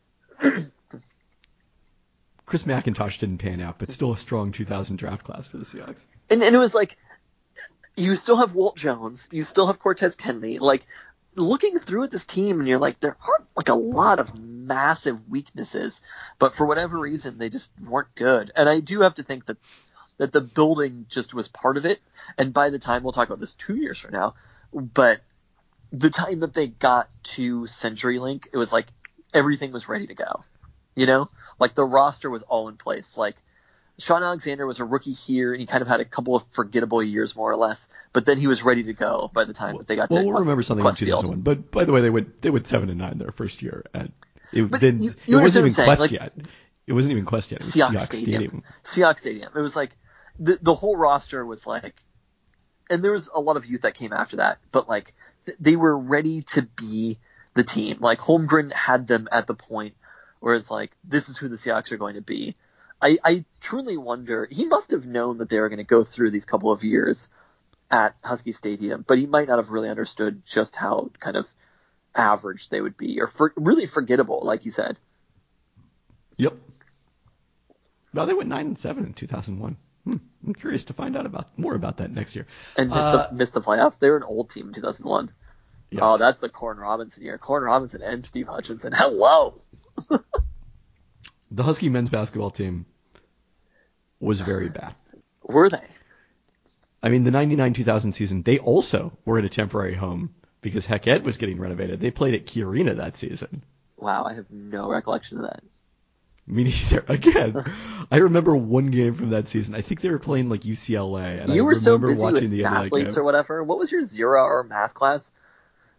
S1: Chris McIntosh didn't pan out, but still a strong 2000 draft class for the Seahawks.
S2: And it was like, you still have Walt Jones, you still have Cortez Kennedy. Like, looking through at this team, and you're like, there aren't like a lot of massive weaknesses, but for whatever reason, they just weren't good. And I do have to think that the building just was part of it. And by the time, we'll talk about this 2 years from now, but the time that they got to CenturyLink, it was like everything was ready to go. You know, like the roster was all in place. Like Sean Alexander was a rookie here, and he kind of had a couple of forgettable years, more or less. But then he was ready to go by the time that they got to.
S1: We'll remember something in 2001. But by the way, they went 7-9 their first year. It wasn't even Quest yet. It wasn't even Quest yet. It was Seahawks Stadium.
S2: Seahawks Stadium. It was like the whole roster was like, and there was a lot of youth that came after that, but like they were ready to be the team. Like Holmgren had them at the point where it's like, this is who the Seahawks are going to be. I truly wonder, he must have known that they were going to go through these couple of years at Husky Stadium, but he might not have really understood just how kind of average they would be, or really forgettable, like you said.
S1: Yep. Well, they went 9-7 in 2001. I'm curious to find out more about that next year.
S2: And missed the playoffs? They were an old team in 2001. Yes. Oh, that's the Corn Robinson year. Corn Robinson and Steve Hutchinson. Hello!
S1: The Husky men's basketball team was very bad.
S2: Were they?
S1: I mean, the 99-2000 season, they also were in a temporary home because Hec-Ed was getting renovated. They played at Key Arena that season.
S2: Wow, I have no recollection of that.
S1: Me neither. Again, I remember one game from that season. I think they were playing like UCLA. And
S2: you
S1: I
S2: were so
S1: remember
S2: busy
S1: watching
S2: with
S1: the
S2: athletes or whatever. What was your 0-hour math class?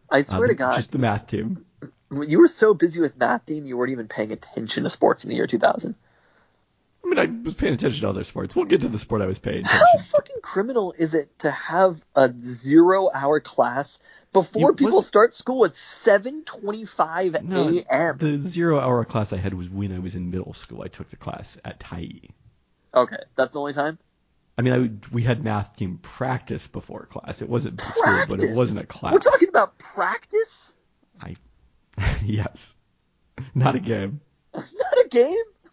S2: I swear to God,
S1: Just the math team.
S2: you were so busy with math team, you weren't even paying attention to sports in the year 2000.
S1: I mean, I was paying attention to other sports. We'll get to the sport I was paying
S2: How
S1: attention.
S2: fucking criminal is it to have a 0-hour class before people start school at 7:25 a.m.?
S1: The 0-hour class I had was when I was in middle school. I took the class at Tyee.
S2: Okay, that's the only time?
S1: I mean, we had math team practice before class. It wasn't school, but it wasn't a class.
S2: We're talking about practice?
S1: Yes. Not a game.
S2: Not a game?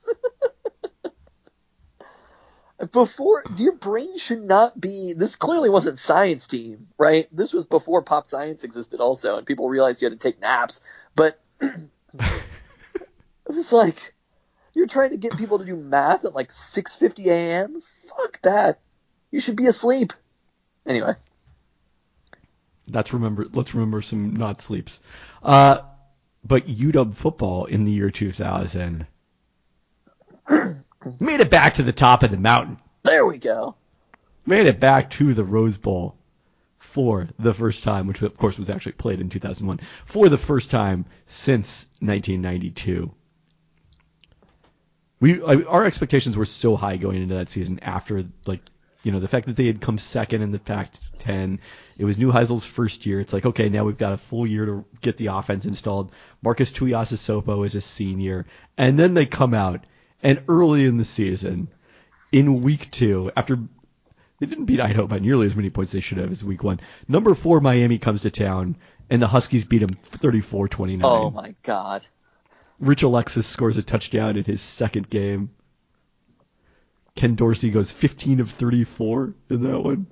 S2: Your brain should not be. This clearly wasn't science team, right? This was before pop science existed, also, and people realized you had to take naps. But it was like you're trying to get people to do math at like 6:50 a.m. Fuck that. You should be asleep. Anyway,
S1: let's remember some not sleeps. But UW football in the year 2000 made it back to the top of the mountain.
S2: There we go.
S1: Made it back to the Rose Bowl for the first time, which of course was actually played in 2001, for the first time since 1992. Our expectations were so high going into that season after, the fact that they had come second in the Pac-10. It was Neuheisel's first year. It's like, okay, now we've got a full year to get the offense installed. Marcus Tuiasosopo is a senior. And then they come out, and early in the season, in week 2, after they didn't beat Idaho by nearly as many points they should have as week 1, number 4 Miami comes to town, and the Huskies beat them 34-29.
S2: Oh, my God.
S1: Rich Alexis scores a touchdown in his second game. Ken Dorsey goes 15 of 34 in that one.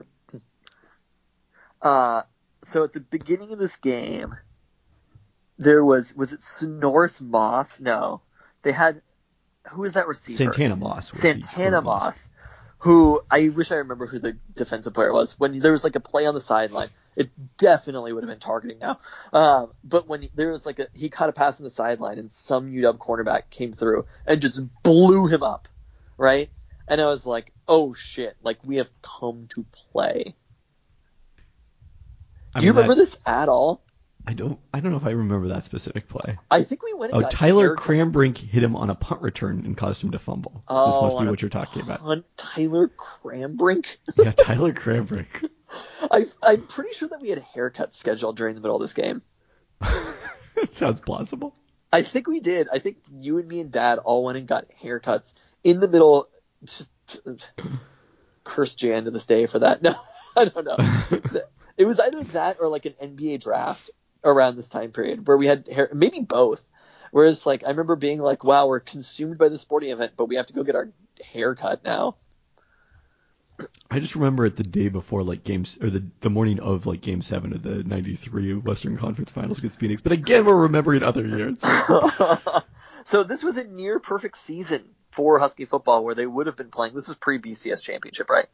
S2: So at the beginning of this game, there was it Sonoris Moss? No. They had, who was that receiver?
S1: Santana Moss.
S2: Santana Moss, who, I wish I remember who the defensive player was. When there was like a play on the sideline, it definitely would have been targeting now. But when there was he caught a pass on the sideline and some UW cornerback came through and just blew him up, right? And I was like, oh shit, we have come to play. Do you remember this at all?
S1: I don't know if I remember that specific play.
S2: I think we went and got
S1: Tyler Crambrink hit him on a punt return and caused him to fumble. This must be what you're talking about.
S2: Tyler Crambrink?
S1: Yeah, Tyler Crambrink.
S2: I'm pretty sure that we had haircuts scheduled during the middle of this game.
S1: It sounds plausible.
S2: I think we did. I think you and me and Dad all went and got haircuts in the middle. Just curse Jan to this day for that. No, I don't know. It was either that or an NBA draft around this time period where we had hair, maybe both. Whereas I remember being like, wow, we're consumed by the sporting event, but we have to go get our hair cut now.
S1: I just remember it the day before games, or the morning of Game 7 of the 93 Western Conference Finals against Phoenix. But again, we're remembering other years.
S2: So this was a near perfect season for Husky football where they would have been playing. This was pre-BCS championship, right?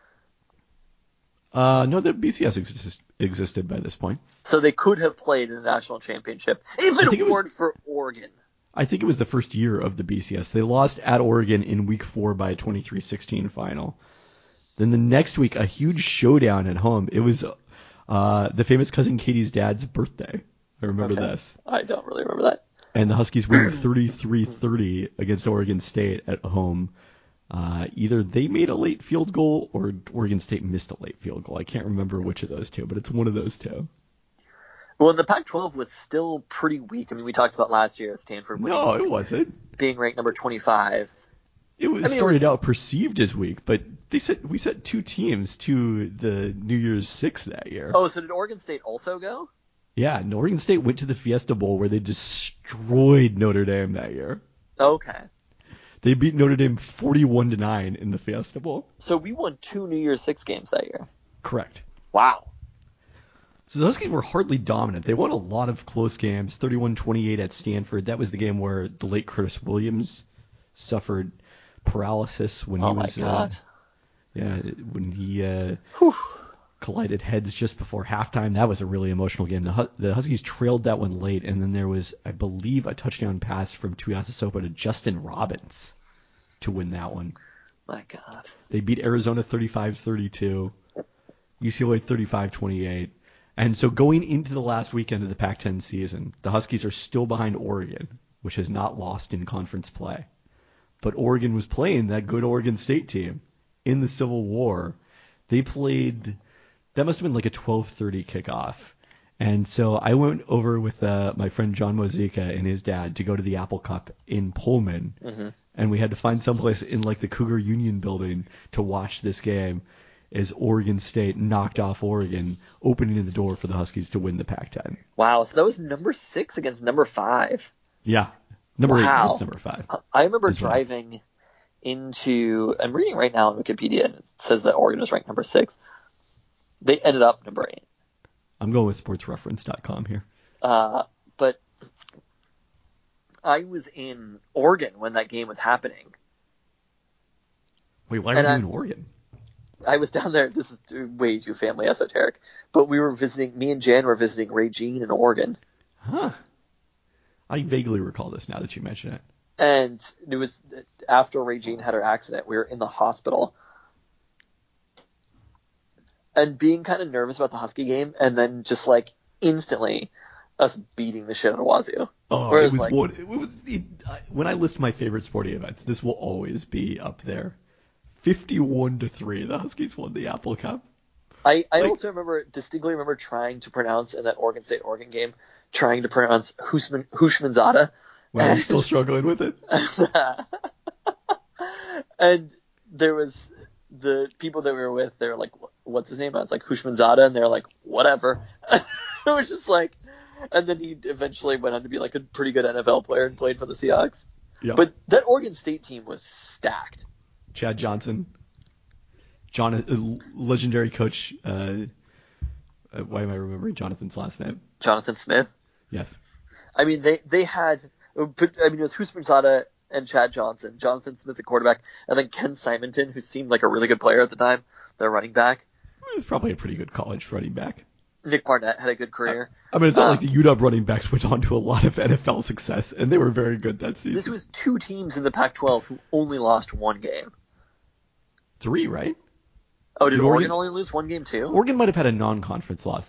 S1: No, the BCS existed by this point.
S2: So they could have played in a national championship if it weren't for Oregon.
S1: I think it was the first year of the BCS. They lost at Oregon in week 4 by a 23-16 final. Then the next week, a huge showdown at home. It was the famous Cousin Katie's dad's birthday. I remember this.
S2: I don't really remember that.
S1: And the Huskies win 33-30 against Oregon State at home. Either they made a late field goal or Oregon State missed a late field goal. I can't remember which of those two, but it's one of those two.
S2: Well, the Pac-12 was still pretty weak. I mean, we talked about last year Stanford winning.
S1: No, it wasn't.
S2: Being ranked number 25.
S1: It started out perceived as weak, but we sent 2 teams to the New Year's Six that year.
S2: Oh, so did Oregon State also go?
S1: Yeah, and Oregon State went to the Fiesta Bowl where they destroyed Notre Dame that year.
S2: Okay.
S1: They beat Notre Dame 41-9 in the Fiesta Bowl.
S2: So we won 2 New Year's Six games that year.
S1: Correct.
S2: Wow.
S1: So those games were hardly dominant. They won a lot of close games, 31-28 at Stanford. That was the game where the late Curtis Williams suffered paralysis when he was...
S2: Oh, my God.
S1: When he collided heads just before halftime. That was a really emotional game. The Huskies trailed that one late, and then there was, I believe, a touchdown pass from Tuiasosopo to Justin Robbins to win that one.
S2: My God.
S1: They beat Arizona 35-32, UCLA 35-28, And so going into the last weekend of the Pac-10 season, the Huskies are still behind Oregon, which has not lost in conference play. But Oregon was playing that good Oregon State team in the Civil War. They played, that must have been like a 12:30 kickoff. And so I went over with my friend John Mozica and his dad to go to the Apple Cup in Pullman.
S2: Mm-hmm.
S1: And we had to find someplace in like the Cougar Union building to watch this game as Oregon State knocked off Oregon, opening the door for the Huskies to win the Pac-10.
S2: Wow, so that was number 6 against number 5.
S1: Yeah. Number 8
S2: Wow.
S1: against number 5.
S2: I remember
S1: as well.
S2: driving into, I'm reading right now on Wikipedia, and it says that Oregon was ranked number 6. They ended up number 8.
S1: I'm going with sportsreference.com here.
S2: But I was in Oregon when that game was happening.
S1: Wait, why are you in Oregon?
S2: I was down there. This is way too family esoteric. But we were visiting, me and Jan were visiting Ray Jean in Oregon.
S1: Huh. I vaguely recall this now that you mention it.
S2: And it was after Ray Jean had her accident. We were in the hospital. And being kind of nervous about the Husky game, and then just like instantly us beating the shit out of Wazoo.
S1: Oh,
S2: Whereas,
S1: it was when I list my favorite sporting events, this will always be up there. 51-3, the Huskies won the Apple Cup.
S2: I also distinctly remember trying to pronounce in that Oregon State-Oregon game, trying to pronounce Hushmanzada.
S1: Well, I'm still struggling with it.
S2: And there was the people that we were with, they were like, what's his name? I was like, Hushmanzada, and they're like, whatever. It was just like, and then he eventually went on to be like a pretty good NFL player and played for the Seahawks.
S1: Yeah.
S2: But that Oregon State team was stacked.
S1: Chad Johnson, legendary coach. Why am I remembering Jonathan's last name?
S2: Jonathan Smith.
S1: Yes.
S2: I mean, they had, but I mean, it was Hushmanzada and Chad Johnson, Jonathan Smith, the quarterback, and then Ken Simonton, who seemed like a really good player at the time, their running back.
S1: He was probably a pretty good college running back.
S2: Nick Barnett had a good career.
S1: I mean, it's not like the UW running backs went on to a lot of NFL success, and they were very good that season.
S2: This was 2 teams in the Pac-12 who only lost 1 game.
S1: 3, right?
S2: Oh, did Oregon only lose 1 game too?
S1: Oregon might have had a non-conference loss.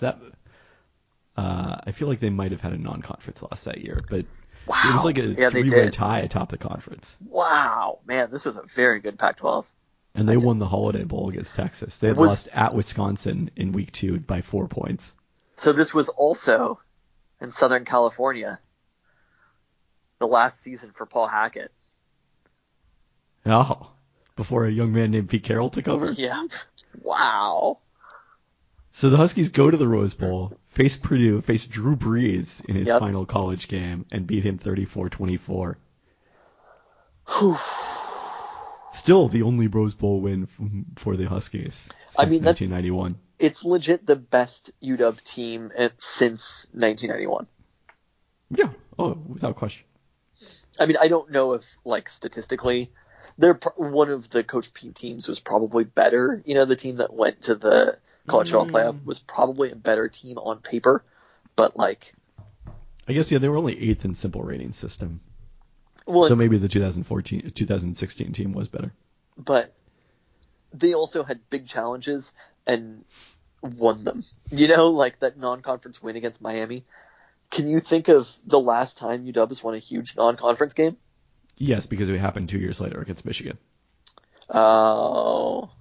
S1: I feel like they might have had a non-conference loss that year, but
S2: wow.
S1: It was like a 3-way tie atop the conference.
S2: Wow, man, this was a very good Pac-12.
S1: And they won the Holiday Bowl against Texas. They had lost at Wisconsin in week 2 by 4 points.
S2: So this was also in Southern California, the last season for Paul Hackett.
S1: Oh, before a young man named Pete Carroll took over?
S2: Yeah. Wow.
S1: So the Huskies go to the Rose Bowl, face Purdue, face Drew Brees in his final college game, and beat him 34-24. Still the only Rose Bowl win for the Huskies since 1991.
S2: It's legit the best UW team since 1991.
S1: Yeah. Oh, without question.
S2: I mean, I don't know if, like, statistically, one of the Coach Pete teams was probably better. You know, the team that went to the College Football Playoff was probably a better team on paper, but, like...
S1: I guess, yeah, they were only 8th in simple rating system.
S2: Well,
S1: so maybe the 2016 team was better.
S2: But they also had big challenges and won them. You know, like that non-conference win against Miami. Can you think of the last time UW won a huge non-conference game?
S1: Yes, because it happened 2 years later against Michigan.
S2: Oh.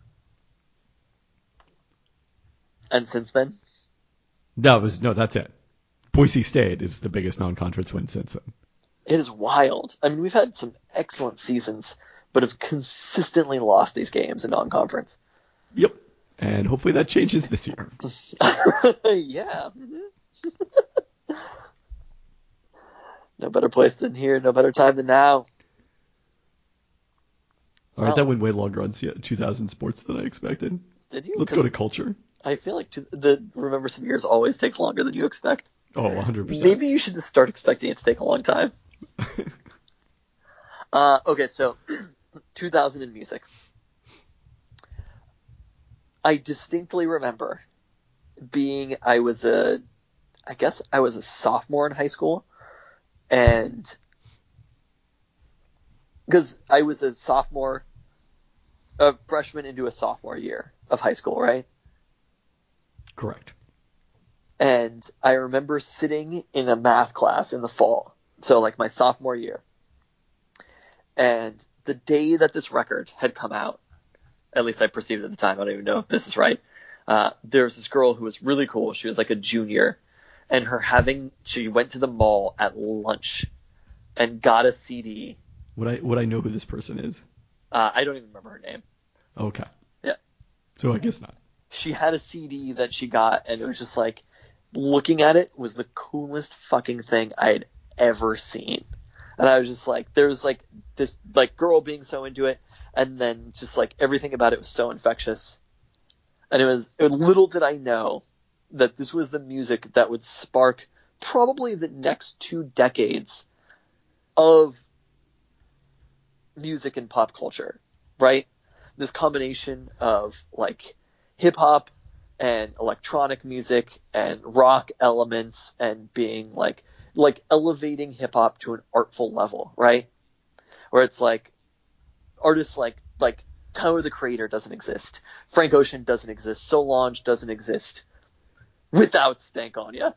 S2: And since then?
S1: That's it. Boise State is the biggest non-conference win since then.
S2: It is wild. I mean, we've had some excellent seasons, but have consistently lost these games in non-conference.
S1: Yep. And hopefully that changes this year.
S2: Yeah. No better place than here, no better time than now.
S1: All right, that went way longer on 2000 Sports than I expected.
S2: Did you?
S1: Let's go to culture.
S2: I feel like the Remember Some Years always takes longer than you expect.
S1: Oh, 100%.
S2: Maybe you should just start expecting it to take a long time. Okay, so 2000 in music. I distinctly remember I was a sophomore in high school, and because I was a freshman into a sophomore year of high school, right?
S1: Correct.
S2: And I remember sitting in a math class in the fall, so like my sophomore year. And the day that this record had come out, at least I perceived it at the time, I don't even know if this is right, there was this girl who was really cool. She was like a junior, and she went to the mall at lunch and got a CD.
S1: Would I know who this person is?
S2: I don't even remember her name.
S1: Okay.
S2: Yeah.
S1: So I guess not.
S2: She had a CD that she got, and it was just like, looking at it was the coolest fucking thing I had ever seen. And I was just like, there's like this like girl being so into it, and then just like everything about it was so infectious. And little did I know that this was the music that would spark probably the next 2 decades of music and pop culture, right? This combination of like hip hop and electronic music and rock elements and being like elevating hip hop to an artful level, right? Where it's like artists like Tyler the Creator doesn't exist, Frank Ocean doesn't exist, Solange doesn't exist without Stankonia.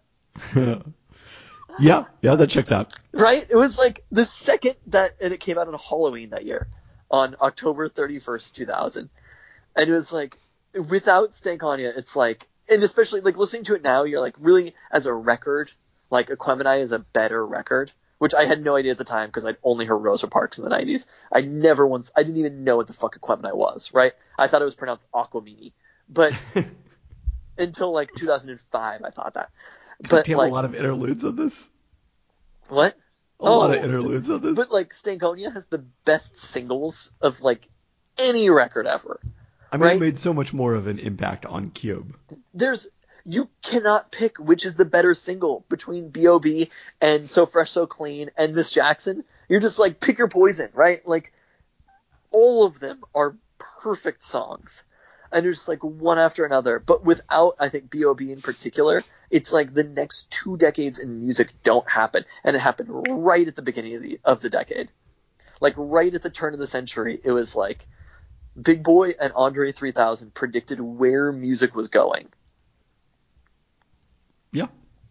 S1: Yeah, that checks out.
S2: Right? It was like the second that, and it came out on Halloween that year, on October 31st, 2000. And it was like, without Stankonia, it's like, and especially like listening to it now, you're like, really, as a record, like Aquemini is a better record, which I had no idea at the time because I'd only heard Rosa Parks in the 90s. I didn't even know what the fuck Aquemini was, right? I thought it was pronounced Aquamini, but until like 2005, I thought that. But
S1: Damn,
S2: like,
S1: a lot of interludes on this.
S2: what?
S1: A lot of interludes on this.
S2: But like Stankonia has the best singles of like any record ever.
S1: I mean,
S2: right?
S1: It made so much more of an impact on Cube.
S2: You cannot pick which is the better single between B.O.B. and So Fresh, So Clean and Miss Jackson. You're just like, pick your poison, right? Like, all of them are perfect songs. And there's just like one after another. But without, I think, B.O.B. in particular, it's like the next 2 decades in music don't happen. And it happened right at the beginning of the decade. Like, right at the turn of the century, it was like, Big Boy and Andre 3000 predicted where music was going.
S1: Yeah.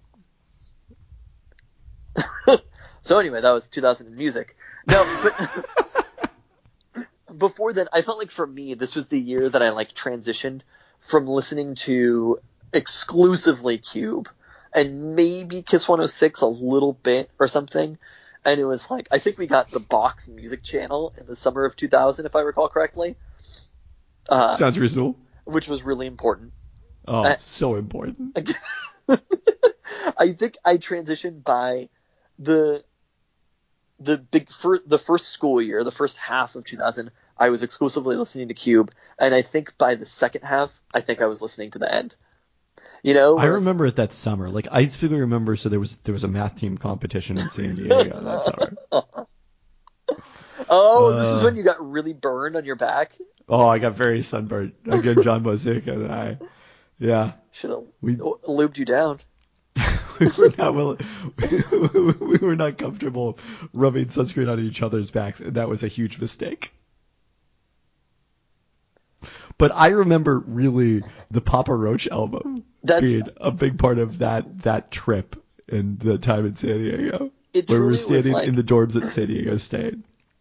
S2: So anyway, that was 2000 in music. No, but before then, I felt like for me, this was the year that I like transitioned from listening to exclusively Cube and maybe Kiss 106 a little bit or something. And it was like, I think we got the Box Music channel in the summer of 2000, if I recall correctly.
S1: Sounds reasonable.
S2: Which was really important.
S1: Oh, so important.
S2: I think I transitioned by the first school year, the first half of 2000, I was exclusively listening to Cube, and I think by the second half, I think I was listening to the end. You know,
S1: I remember it that summer. Like I specifically remember, so there was a math team competition in San Diego that summer.
S2: This is when you got really burned on your back.
S1: Oh, I got very sunburned. Again, John Mozik and I. Yeah.
S2: Should have lubed you down.
S1: we were not comfortable rubbing sunscreen on each other's backs, and that was a huge mistake. But I remember really the Papa Roach album being a big part of that trip and the time in San Diego. Where we were standing in the dorms at San Diego State.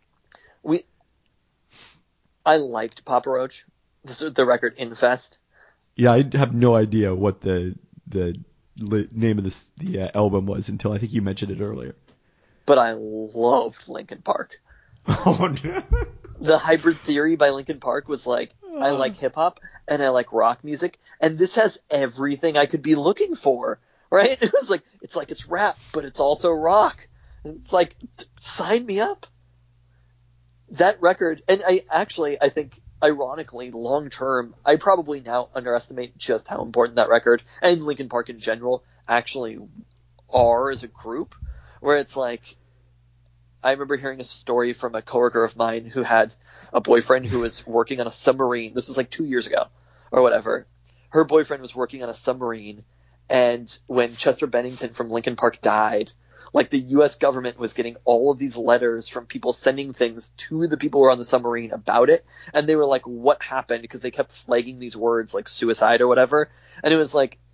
S2: I liked Papa Roach. This is the record Infest.
S1: Yeah, I have no idea what the name of the album was until I think you mentioned it earlier.
S2: But I loved Linkin Park.
S1: Oh no.
S2: The Hybrid Theory by Linkin Park was like, I like hip hop and I like rock music, and this has everything I could be looking for, right? It was like it's rap, but it's also rock. And it's like, sign me up. That record, and I think, ironically, long term, I probably now underestimate just how important that record and Linkin Park in general actually are as a group, where it's like, I remember hearing a story from a coworker of mine who had a boyfriend who was working on a submarine. This was like 2 years ago or whatever. Her boyfriend was working on a submarine, and when Chester Bennington from Linkin Park died, like the U.S. government was getting all of these letters from people sending things to the people who were on the submarine about it. And they were like, what happened? Because they kept flagging these words like suicide or whatever. And it was like,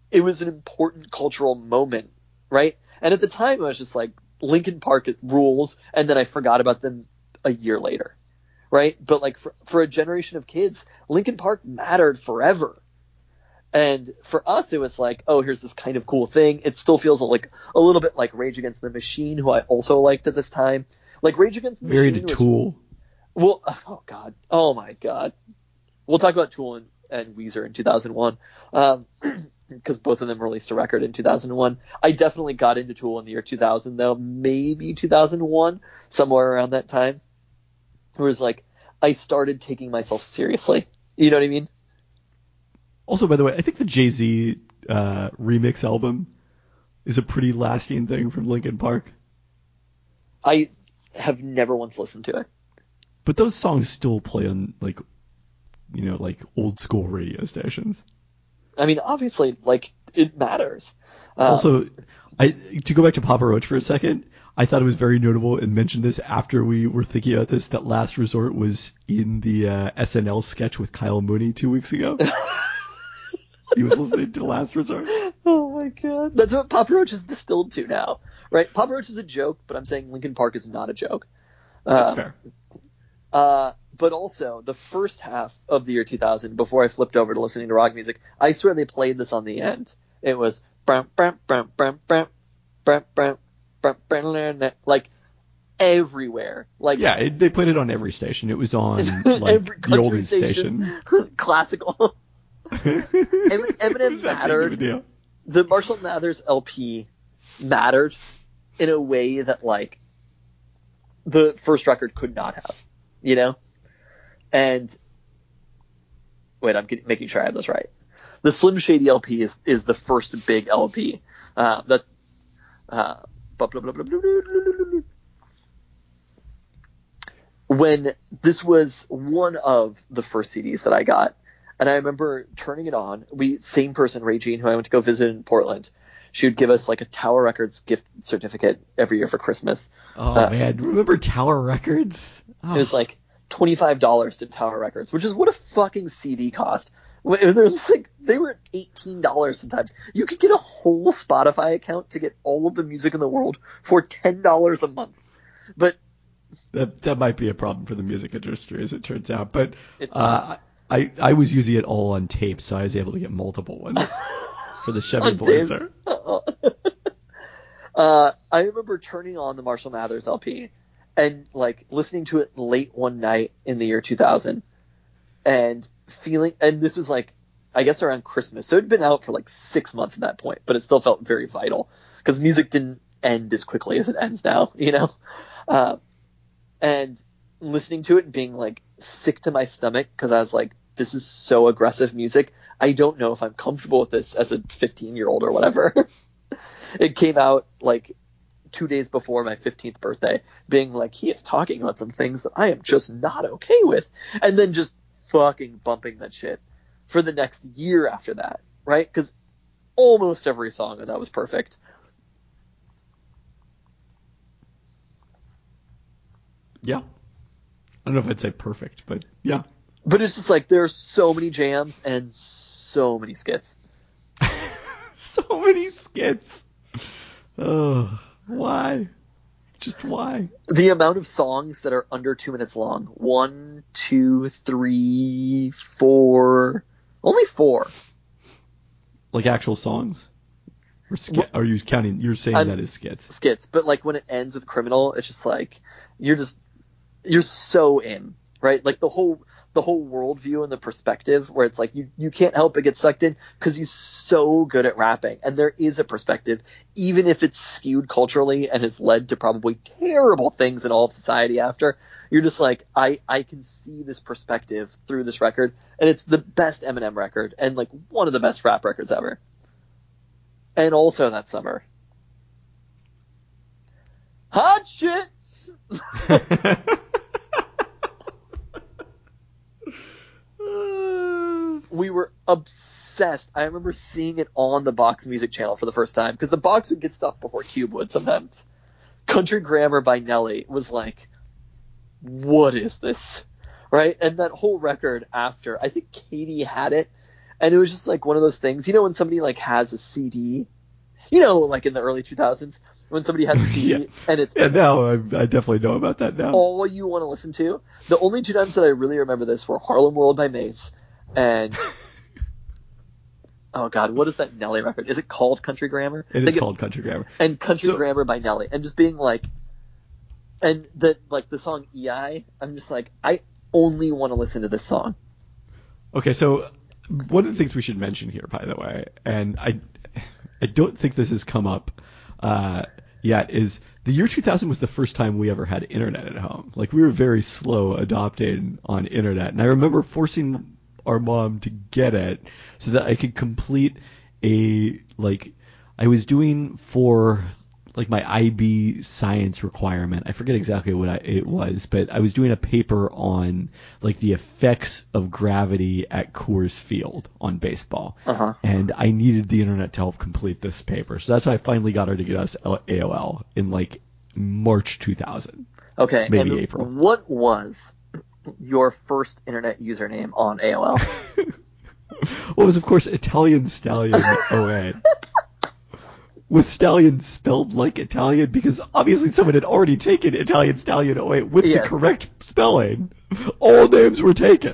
S2: it was an important cultural moment, right? And at the time, I was just like, Linkin Park rules, and then I forgot about them a year later, right? But like for a generation of kids, Linkin Park mattered forever. And for us, it was like, oh, here's this kind of cool thing. It still feels like a little bit like Rage Against the Machine, who I also liked at this time. Like Rage Against the
S1: Very
S2: Machine
S1: to Tool.
S2: Well, oh God. Oh my God. We'll talk about Tool and Weezer in 2001. Because both of them released a record in 2001. I definitely got into Tool in the year 2000, though. Maybe 2001, somewhere around that time. It was like, I started taking myself seriously. You know what I mean?
S1: Also, by the way, I think the Jay-Z remix album is a pretty lasting thing from Linkin Park.
S2: I have never once listened to it.
S1: But those songs still play on, like old school radio stations.
S2: I mean, obviously, like, it matters.
S1: Also, to go back to Papa Roach for a second, I thought it was very notable, and mentioned this after we were thinking about this, that Last Resort was in the SNL sketch with Kyle Mooney 2 weeks ago. He was listening to Last Resort.
S2: Oh my God. That's what Papa Roach is distilled to now, right? Papa Roach is a joke, but I'm saying Linkin Park is not a joke.
S1: That's fair.
S2: But also, the first half of the year 2000, before I flipped over to listening to rock music, I swear they played this on the end. It was like everywhere. Like,
S1: yeah, they played it on every station. It was on like
S2: every
S1: the olden station.
S2: Classical. Eminem mattered. The Marshall Mathers LP mattered in a way that, like, the first record could not have, you know? And wait, I'm making sure I have this right. The Slim Shady LP is the first big LP. That's when this was one of the first CDs that I got. And I remember turning it on. Same person, Regine, who I went to go visit in Portland. She would give us like a Tower Records gift certificate every year for Christmas.
S1: Oh man, remember Tower Records? Oh.
S2: It was like $25 to Tower Records, which is what a fucking CD cost. They were $18 sometimes. You could get a whole Spotify account to get all of the music in the world for $10 a month. But
S1: that might be a problem for the music industry, as it turns out. But I was using it all on tape, so I was able to get multiple ones for the Chevy Blazer.
S2: I remember turning on the Marshall Mathers LP and like listening to it late one night in the year 2000 and feeling, and this was like, I guess around Christmas. So it'd been out for like 6 months at that point, but it still felt very vital because music didn't end as quickly as it ends now, you know? And listening to it and being like sick to my stomach because I was like, this is so aggressive music. I don't know if I'm comfortable with this as a 15-year-old or whatever. It came out like 2 days before my 15th birthday, being like, he is talking about some things that I am just not okay with. And then just fucking bumping that shit for the next year after that, right? Because almost every song of that was perfect.
S1: Yeah. I don't know if I'd say perfect, but yeah.
S2: But it's just like, there are so many jams and so many skits.
S1: So many skits. Oh, why? Just why?
S2: The amount of songs that are under 2 minutes long. 1, 2, 3, 4. Only 4.
S1: Like actual songs? Or are you counting? You're saying that is skits.
S2: Skits. But like when it ends with Criminal, it's just like, you're so in, right? Like the whole worldview and the perspective where it's like you can't help but get sucked in because he's so good at rapping. And there is a perspective, even if it's skewed culturally and has led to probably terrible things in all of society after. You're just like, I can see this perspective through this record. And it's the best Eminem record and like one of the best rap records ever. And also that summer. Hot shit! We were obsessed. I remember seeing it on the Box Music channel for the first time because the Box would get stuff before Cube would sometimes. Country Grammar by Nelly was like, what is this? Right? And that whole record after, I think Katie had it And it was just like one of those things, you know, when somebody like has a CD, you know, like in the early 2000s, when somebody has a CD
S1: Yeah.
S2: and it's
S1: Now I definitely know about that now.
S2: all you want to listen to. The only two times that I really remember this were Harlem World by Mace and oh god, what is that Nelly record? Is it called Country Grammar?
S1: It is called Country Grammar.
S2: And Country Grammar by Nelly, and just being like, and the song EI, I'm just like, I only want to listen to this song.
S1: Okay, so one of the things we should mention here, by the way, and I don't think this has come up yet, is the year 2000 was the first time we ever had internet at home. Like, we were very slow adopting on internet, and I remember forcing our mom to get it so that I could complete I was doing for like my IB science requirement. I forget exactly what it was, but I was doing a paper on like the effects of gravity at Coors Field on baseball.
S2: Uh-huh.
S1: And I needed the internet to help complete this paper. So that's why I finally got her to get us AOL in like March 2000.
S2: Okay.
S1: Maybe
S2: and
S1: April.
S2: What was your first internet username on AOL?
S1: Well, it was, of course, Italian Stallion 08. With Stallion spelled like Italian, because obviously someone had already taken Italian Stallion 08 with the correct spelling. All names were taken.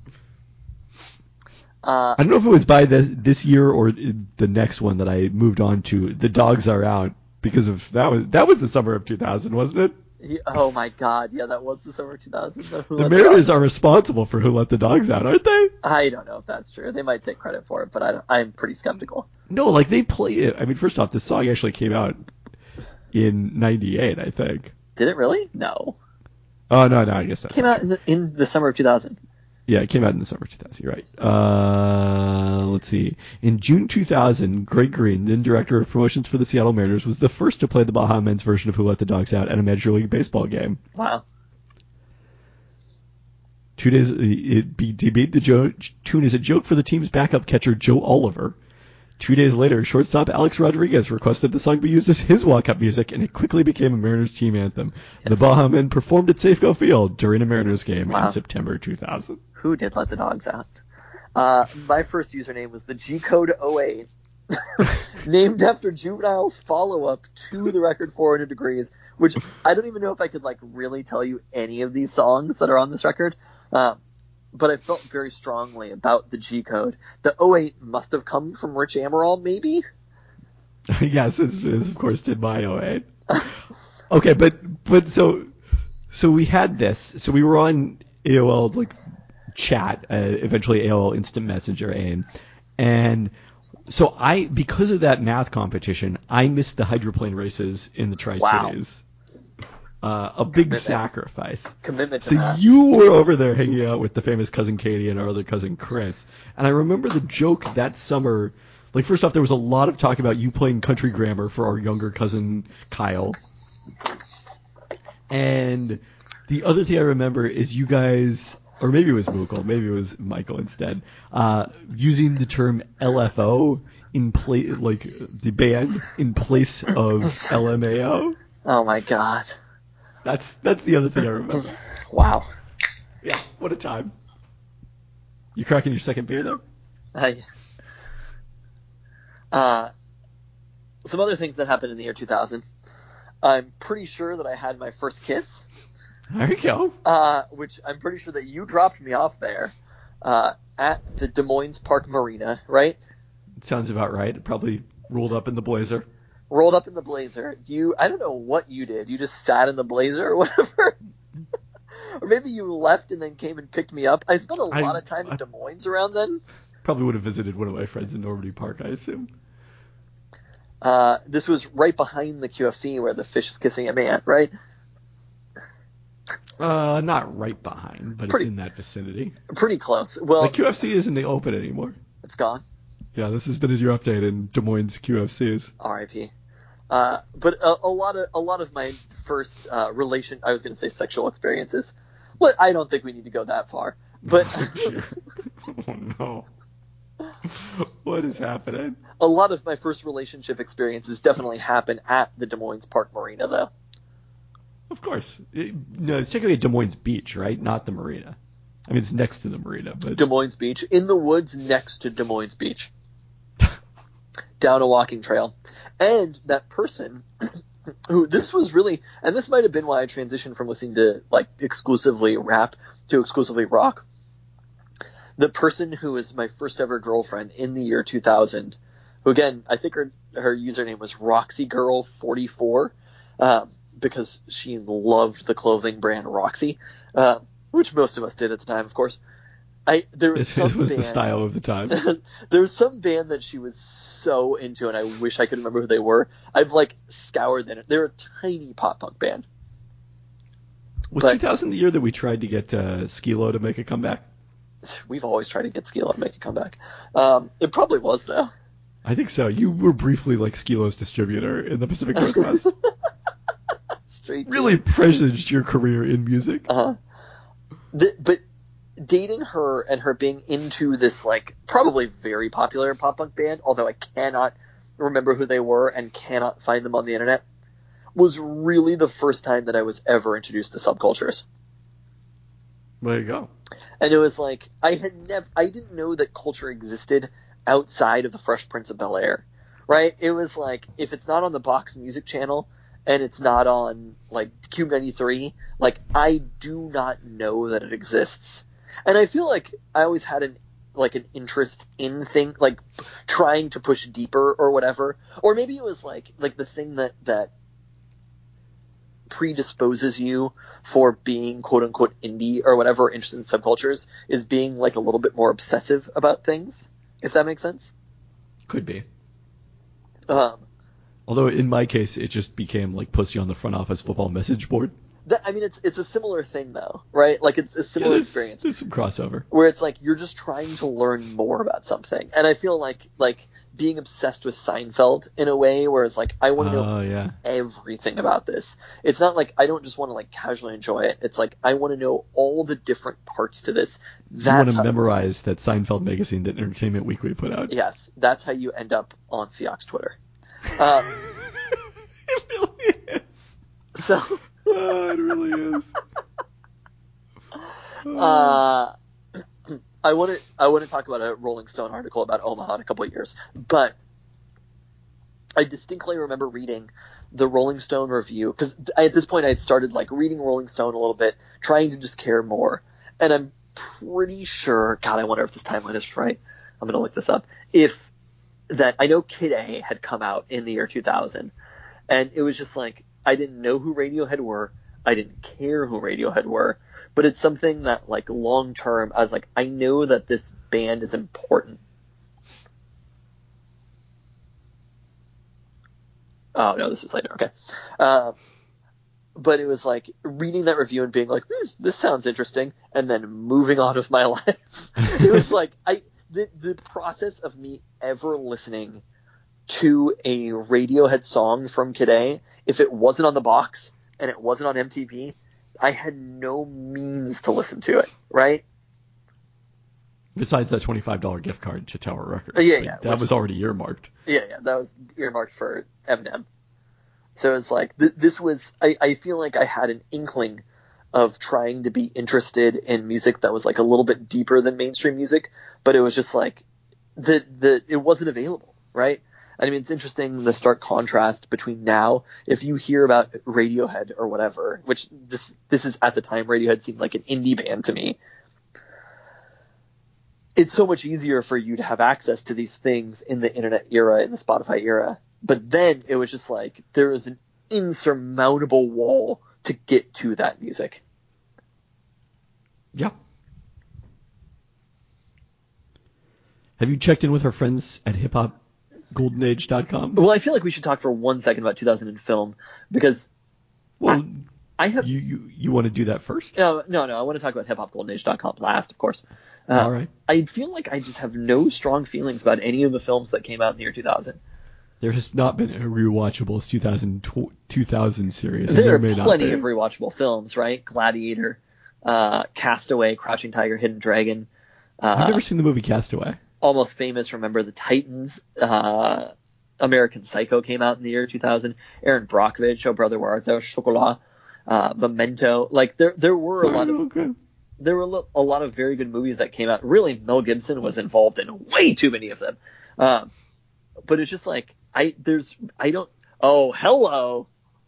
S1: I don't know if it was by this year or the next one that I moved on to. The Dogs Are Out, because of that was the summer of 2000, wasn't it?
S2: Oh my god, yeah, that was the summer of 2000.
S1: The Mariners are responsible for Who Let the Dogs Out, aren't they?
S2: I don't know if that's true. They might take credit for it, but I'm pretty skeptical.
S1: No, like they play it. I mean, first off, this song actually came out in '98, I think.
S2: Did it really? No.
S1: Oh no, I guess that's
S2: came out in the summer of 2000.
S1: Yeah, it came out in the summer of 2000. You're right. Let's see. In June 2000, Greg Green, then director of promotions for the Seattle Mariners, was the first to play the Baja Men's version of Who Let the Dogs Out at a Major League Baseball game.
S2: Wow.
S1: 2 days, he made the tune as a joke for the team's backup catcher, Joe Oliver. 2 days later, shortstop Alex Rodriguez requested the song be used as his walk-up music, and it quickly became a Mariners team anthem. Yes. The Baja Men performed at Safeco Field during a Mariners game in September 2000.
S2: Who did let the dogs out? My first username was the G-Code 08, named after Juvenile's follow-up to the record 400 Degrees, which I don't even know if I could like really tell you any of these songs that are on this record. But I felt very strongly about the G-Code. The 08 must have come from Rich Amaral, maybe?
S1: Yes, as of course did my 08. Okay, but so we had this. So we were on AOL like chat, eventually AOL Instant Messenger AIM, and so because of that math competition, I missed the hydroplane races in the Tri-Cities. A big sacrifice.
S2: Commitment to
S1: so
S2: that.
S1: You were over there hanging out with the famous cousin Katie and our other cousin Chris. And I remember the joke that summer. Like, first off, there was a lot of talk about you playing Country Grammar for our younger cousin Kyle. And the other thing I remember is you guys, or maybe it was Mukul, maybe it was Michael instead, using the term LFO in like the band in place of LMAO.
S2: Oh my god.
S1: That's the other thing I remember.
S2: Wow.
S1: Yeah, what a time. You cracking your second beer there?
S2: Some other things that happened in the year 2000. I'm pretty sure that I had my first kiss.
S1: There you go.
S2: Which I'm pretty sure that you dropped me off there at the Des Moines Park Marina, right?
S1: It sounds about right. It probably rolled up in the Blazer.
S2: Rolled up in the Blazer. I don't know what you did. You just sat in the Blazer or whatever? Or maybe you left and then came and picked me up. I spent a lot of time in Des Moines around then.
S1: Probably would have visited one of my friends in Normandy Park, I assume.
S2: This was right behind the QFC where the fish is kissing at me at, right?
S1: Not right behind, but it's in that vicinity.
S2: Pretty close. Well,
S1: the QFC isn't open anymore.
S2: It's gone.
S1: Yeah, this has been your update in Des Moines QFCs.
S2: R.I.P. But a lot of my first I was going to say sexual experiences. Well, I don't think we need to go that far. But
S1: oh no, what is happening?
S2: A lot of my first relationship experiences definitely happen at the Des Moines Park Marina, though.
S1: Of course, no, it's technically at Des Moines Beach, right? Not the marina. I mean, it's next to the marina, but
S2: Des Moines Beach, in the woods next to Des Moines Beach, down a walking trail. And that person who, this was really, and this might have been why I transitioned from listening to like exclusively rap to exclusively rock. The person who was my first ever girlfriend in the year 2000, who again, I think her username was RoxyGirl44, because she loved the clothing brand Roxy, which most of us did at the time, of course. There was
S1: this was the style of the time.
S2: There was some band that she was so into, and I wish I could remember who they were. I've like scoured them. They're a tiny pop punk band.
S1: Was 2000 the year that we tried to get Skilo to make a comeback?
S2: We've always tried to get Skilo to make a comeback. It probably was, though.
S1: I think so. You were briefly like Skilo's distributor in the Pacific Northwest. Really presaged your career in music.
S2: But dating her and her being into this like probably very popular pop punk band, although I cannot remember who they were and cannot find them on the internet, was really the first time that I was ever introduced to subcultures.
S1: There you go.
S2: And it was like I didn't know that culture existed outside of the Fresh Prince of Bel-Air, right? It was like, if it's not on the Box Music channel and it's not on like Cube 93, like I do not know that it exists. And I feel like I always had an interest in like trying to push deeper or whatever, or maybe it was like the thing that predisposes you for being quote unquote indie or whatever, interested in subcultures, is being like a little bit more obsessive about things, if that makes sense.
S1: Could be. Although in my case, it just became like pussy on the front office football message board.
S2: I mean, it's a similar thing though, right? Like it's a similar experience.
S1: There's some crossover
S2: where it's like you're just trying to learn more about something, and I feel like being obsessed with Seinfeld in a way where it's like I want to know everything about this. It's not like I don't just want to like casually enjoy it. It's like I want to know all the different parts to this.
S1: You want to memorize that Seinfeld magazine that Entertainment Weekly put out.
S2: Yes, that's how you end up on Seahawks Twitter.
S1: It really is.
S2: So.
S1: It really is.
S2: I want to talk about a Rolling Stone article about Omaha in a couple of years, but I distinctly remember reading the Rolling Stone review, because at this point I had started like reading Rolling Stone a little bit, trying to just care more, and I'm pretty sure, God, I wonder if this timeline is right. I'm going to look this up. I know Kid A had come out in the year 2000, and it was just like, I didn't know who Radiohead were. I didn't care who Radiohead were, but it's something that like long term, I was like, I know that this band is important. Oh no, this was later. Okay. But it was like reading that review and being like, this sounds interesting, and then moving on with my life. It was like the process of me ever listening to a Radiohead song from Kid A, if it wasn't on the box and it wasn't on MTV, I had no means to listen to it, right?
S1: Besides that $25 gift card to Tower Records.
S2: Yeah.
S1: That was already earmarked.
S2: Yeah, that was earmarked for Eminem. So it's like, this was, I feel like I had an inkling of trying to be interested in music that was like a little bit deeper than mainstream music, but it was just like, it wasn't available, right? I mean, it's interesting, the stark contrast between now, if you hear about Radiohead or whatever, which this is at the time, Radiohead seemed like an indie band to me. It's so much easier for you to have access to these things in the internet era, in the Spotify era. But then it was just like, there was an insurmountable wall to get to that music.
S1: Yeah. Have you checked in with our friends at hiphopgoldenage.com?
S2: Well, I feel like we should talk for 1 second about 2000 in film, because I have...
S1: You want to do that first?
S2: No, I want to talk about hiphopgoldenage.com last, of course.
S1: All right.
S2: I feel like I just have no strong feelings about any of the films that came out in the year 2000.
S1: There has not been a rewatchable 2000 series.
S2: There are plenty of rewatchable films, right? Gladiator, Castaway, Crouching Tiger, Hidden Dragon.
S1: I've never seen the movie Castaway.
S2: Almost Famous, Remember the Titans. American Psycho came out in the year 2000. Aaron Brockovich, Oh Brother Where Art Thou, Chocolat, Memento. Like there were a lot of...
S1: Okay.
S2: there were a lot of very good movies that came out. Really, Mel Gibson was involved in way too many of them. But it's just like oh, hello.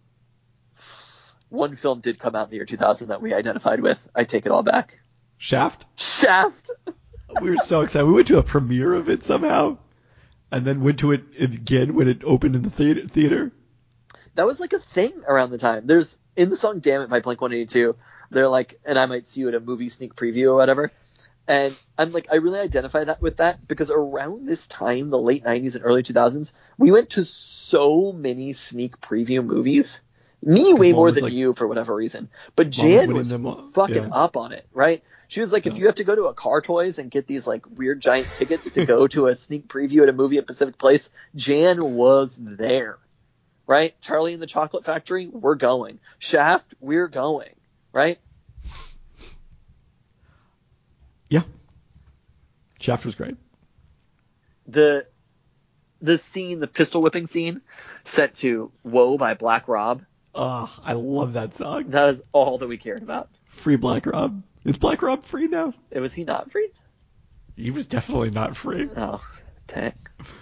S2: One film did come out in the year 2000 that we identified with. I take it all back.
S1: Shaft?
S2: Shaft.
S1: We were so excited. We went to a premiere of it somehow, and then went to it again when it opened in the theater.
S2: That was like a thing around the time. There's in the song "Damn It" by Blink-182. They're like, and I might see you at a movie sneak preview or whatever. And I'm like, I really identify that with that because around this time, the late 90s and early 2000s, we went to so many sneak preview movies. Me way more than you for whatever reason. But Jan was fucking up on it, right? She was like, if you have to go to a Car Toys and get these like weird giant tickets to go to a sneak preview at a movie at Pacific Place, Jan was there, right? Charlie and the Chocolate Factory, we're going. Shaft, we're going, right?
S1: Yeah. Shaft was great.
S2: The scene, the pistol whipping scene, set to "Whoa" by Black Rob.
S1: Oh, I love that song.
S2: That is all that we cared about.
S1: Free Black Rob. Is Black Rob free now?
S2: Was he not free?
S1: He was definitely not free.
S2: Oh, dang.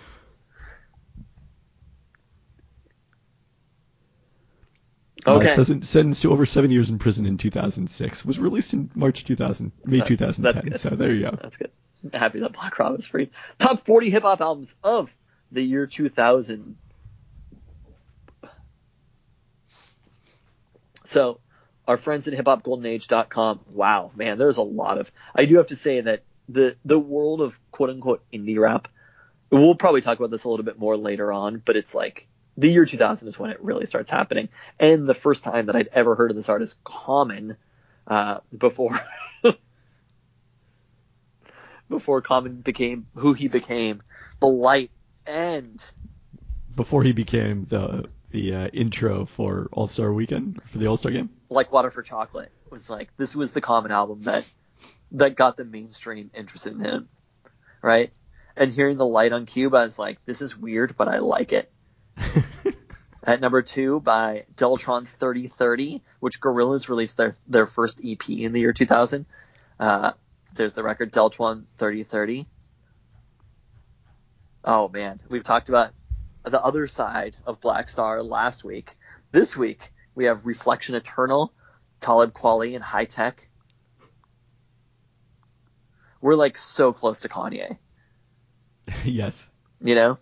S2: Okay.
S1: Sentenced to over 7 years in prison in 2006. Was released in May 2010.
S2: That's
S1: so there you go.
S2: That's good. I'm happy that Black Rob is free. Top 40 hip hop albums of the year 2000. So, our friends at hiphopgoldenage.com. Wow, man, there's a lot of. I do have to say that the world of quote unquote indie rap. We'll probably talk about this a little bit more later on, but it's like the year 2000 is when it really starts happening. And the first time that I'd ever heard of this artist, Common, before Common became who he became, The Light, and
S1: before he became the intro for All-Star Weekend, for the All-Star Game.
S2: Like Water for Chocolate was like, this was the Common album that got the mainstream interested in him, right? And hearing The Light on Cuba is like, this is weird, but I like it. At number 2 by Deltron 3030, which Gorillaz released their first EP in the year 2000. There's the record Deltron 3030. Oh man, we've talked about the other side of Black Star last week. This week we have Reflection Eternal, Talib Kweli, and High Tech. We're like so close to Kanye.
S1: Yes.
S2: You know?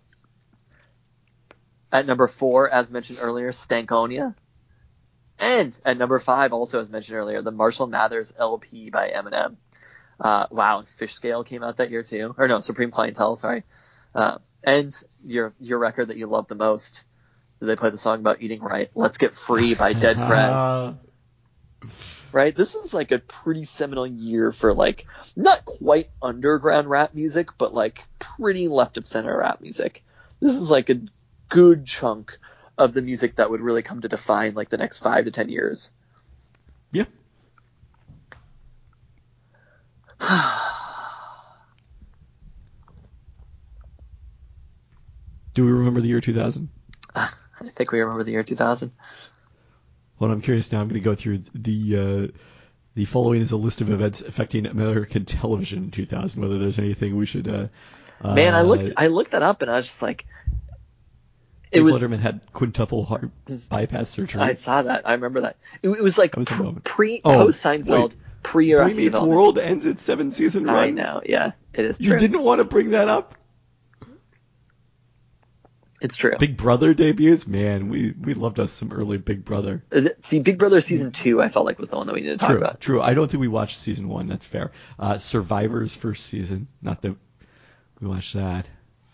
S2: At number 4, as mentioned earlier, Stankonia. And at number 5, also as mentioned earlier, the Marshall Mathers LP by Eminem. Wow, and Fish Scale came out that year too. Or no, Supreme Clientele, sorry. And your record that you love the most. They play the song about eating right. Let's Get Free by Dead Prez. Right? This is like a pretty seminal year for like, not quite underground rap music, but like pretty left of center rap music. This is like a good chunk of the music that would really come to define like the next 5 to 10 years.
S1: Yeah. Do we remember the year 2000?
S2: I think we remember the year 2000.
S1: Well, I'm curious now. I'm going to go through the following is a list of events affecting American television in 2000. Whether there's anything we should. Man,
S2: I looked that up and I was just like,
S1: Dave Letterman had quintuple heart bypass surgery.
S2: I saw that. I remember that. It was like post Seinfeld, pre
S1: Boy Meets World ends its 7-season run.
S2: I know. Yeah, it is true.
S1: You didn't want to bring that up?
S2: It's true.
S1: Big Brother debuts? Man, we loved us some early Big Brother.
S2: See, Big Brother season 2 I felt like was the one that we needed to talk about.
S1: True. I don't think we watched season 1. That's fair. Survivor's first season. Not that we watched that.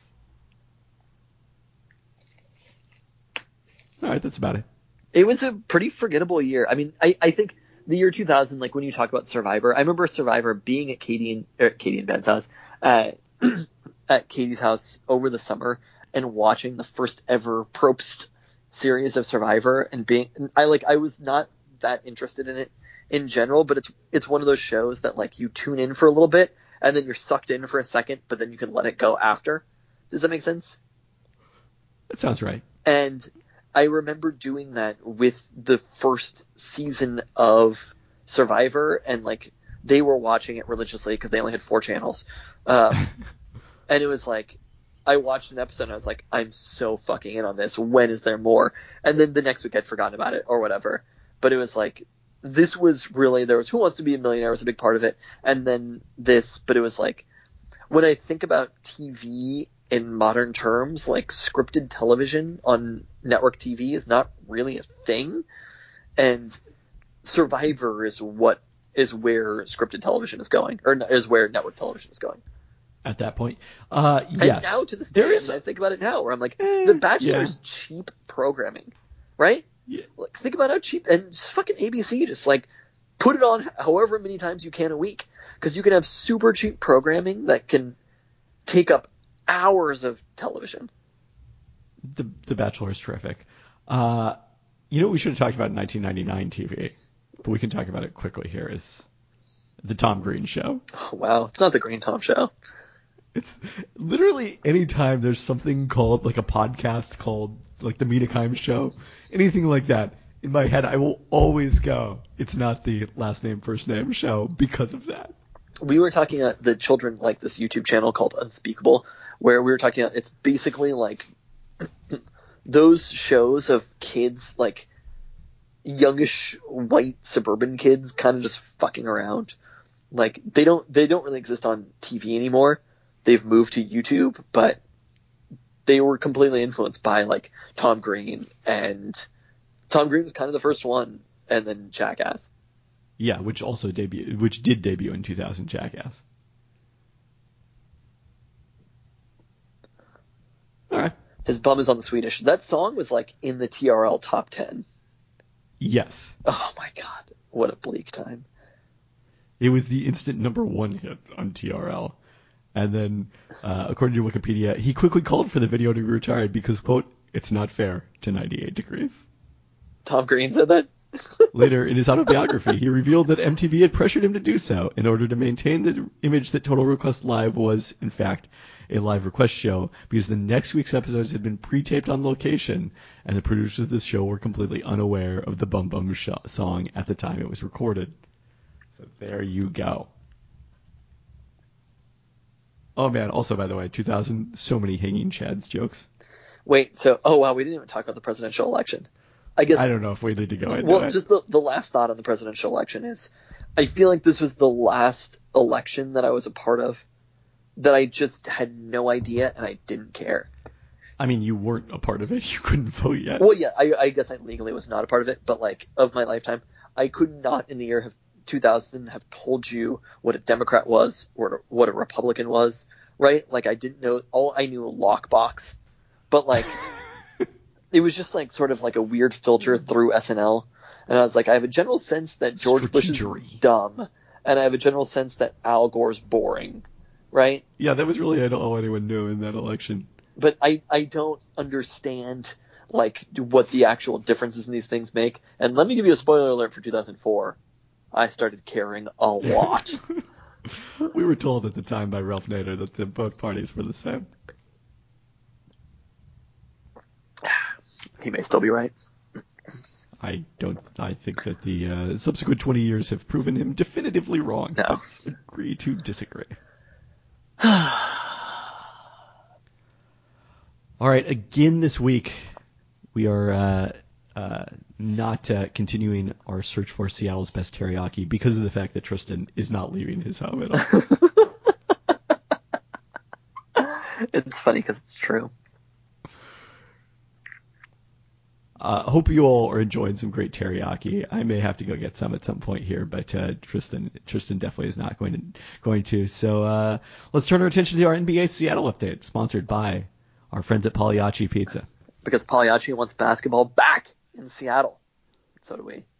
S1: All right, that's about it.
S2: It was a pretty forgettable year. I mean, I think the year 2000, like when you talk about Survivor, I remember Survivor being at Katie and Ben's house, at Katie's house over the summer and watching the first ever Probst series of Survivor and I was not that interested in it in general, but it's one of those shows that like you tune in for a little bit and then you're sucked in for a second, but then you can let it go after. Does that make sense?
S1: That sounds right.
S2: And I remember doing that with the first season of Survivor and like they were watching it religiously because they only had 4 channels. And it was like, I watched an episode and I was like, I'm so fucking in on this. When is there more? And then the next week I'd forgotten about it or whatever. But it was like, this was really, there was Who Wants to Be a Millionaire was a big part of it. And then this, but it was like, when I think about TV in modern terms, like scripted television on network TV is not really a thing. And Survivor is where scripted television is going, or is where network television is going.
S1: At that point,
S2: And
S1: yes.
S2: now to this day, I think about it now, where I'm like, The Bachelor is cheap programming, right?
S1: Yeah.
S2: Like, think about how cheap, and just fucking ABC, just like put it on however many times you can a week, because you can have super cheap programming that can take up hours of television.
S1: The Bachelor is terrific. You know what we should have talked about in 1999 TV, but we can talk about it quickly here, is the Tom Green Show.
S2: Oh, wow, it's not the Green Tom Show.
S1: It's literally any time there's something called like a podcast called like the Mina Kimes Show, anything like that, in my head I will always go, it's not the last name first name show because of that.
S2: We were talking about the children, like this YouTube channel called Unspeakable, where we were talking about, it's basically like those shows of kids, like youngish white suburban kids kind of just fucking around. Like they don't really exist on TV anymore. They've moved to YouTube, but they were completely influenced by like Tom Green, and Tom Green was kind of the first one, and then Jackass.
S1: Yeah, which did debut in 2000, Jackass. All right.
S2: His bum is on the Swedish. That song was like in the TRL top 10.
S1: Yes.
S2: Oh my god, what a bleak time.
S1: It was the instant #1 hit on TRL. And then, according to Wikipedia, he quickly called for the video to be retired because, quote, it's not fair to 98 Degrees.
S2: Tom Green said that?
S1: Later, in his autobiography, he revealed that MTV had pressured him to do so in order to maintain the image that Total Request Live was, in fact, a live request show, because the next week's episodes had been pre-taped on location, and the producers of the show were completely unaware of the Bum Bum song at the time it was recorded. So there you go. Oh man, also by the way, 2000, so many Hanging Chads jokes.
S2: Wait, so, oh wow, we didn't even talk about the presidential election. I guess,
S1: I don't know if we need to go into it.
S2: well, just the last thought on the presidential election is, I feel like this was the last election that I was a part of that I just had no idea and I didn't care.
S1: I mean, you weren't a part of it. You couldn't vote yet.
S2: Well, yeah, I guess I legally was not a part of it, but like, of my lifetime, I could not in the year of 2000 have told you what a Democrat was or what a Republican was, right? Like, I didn't know, I knew Lockbox, but like, it was just like sort of like a weird filter through SNL. And I was like, I have a general sense that George Bush is dumb, and I have a general sense that Al Gore's boring, right?
S1: Yeah, that was really all anyone knew in that election.
S2: But I don't understand like what the actual differences in these things make. And let me give you a spoiler alert for 2004. I started caring a lot.
S1: We were told at the time by Ralph Nader that both parties were the same.
S2: He may still be right.
S1: I think that the subsequent 20 years have proven him definitively wrong.
S2: No.
S1: But agree to disagree. All right, again this week, we are not continuing our search for Seattle's best teriyaki because of the fact that Tristan is not leaving his home at all.
S2: It's funny because it's true.
S1: Hope you all are enjoying some great teriyaki. I may have to go get some at some point here, but Tristan definitely is not going to. So let's turn our attention to our NBA Seattle update, sponsored by our friends at Pagliacci Pizza.
S2: Because Pagliacci wants basketball back in Seattle. So do we.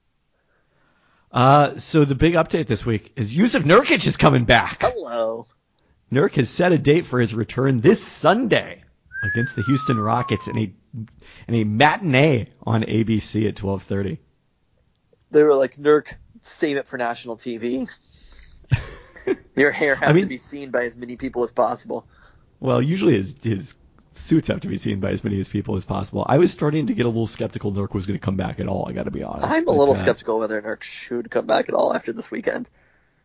S1: So the big update this week is Jusuf Nurkic is coming back.
S2: Hello.
S1: Nurk has set a date for his return this Sunday against the Houston Rockets in a matinee on ABC at 12:30.
S2: They were like, Nurk, save it for national TV. Your hair has to be seen by as many people as possible.
S1: Well, usually his suits have to be seen by as many people as possible. I was starting to get a little skeptical Nurk was going to come back at all, I got to be honest.
S2: I'm a little skeptical whether Nurk should come back at all after this weekend.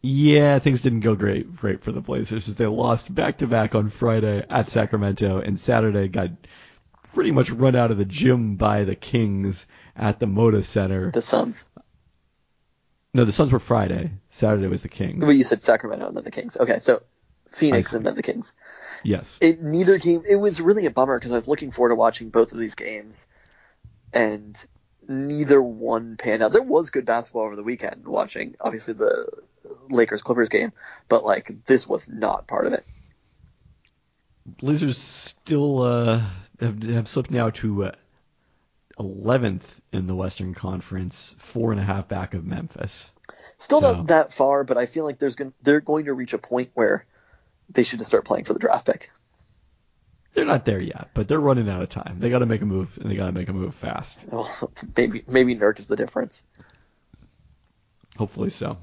S1: Yeah, things didn't go great for the Blazers as they lost back-to-back on Friday at Sacramento, and Saturday got pretty much run out of the gym by the Kings at the Moda Center.
S2: The Suns.
S1: No, the Suns were Friday. Saturday was the Kings.
S2: Well, you said Sacramento and then the Kings. Okay, so Phoenix and then the Kings.
S1: Yes.
S2: Neither game. It was really a bummer because I was looking forward to watching both of these games, and neither one panned out. There was good basketball over the weekend. Watching obviously the Lakers Clippers game, but like this was not part of it.
S1: Blazers still have slipped now to 11th in the Western Conference, 4.5 back of Memphis.
S2: Still not that far, but I feel like they're going to reach a point where they should just start playing for the draft pick.
S1: They're not there yet, but they're running out of time. They got to make a move, and they got to make a move fast.
S2: Well, maybe Nurk is the difference.
S1: Hopefully so.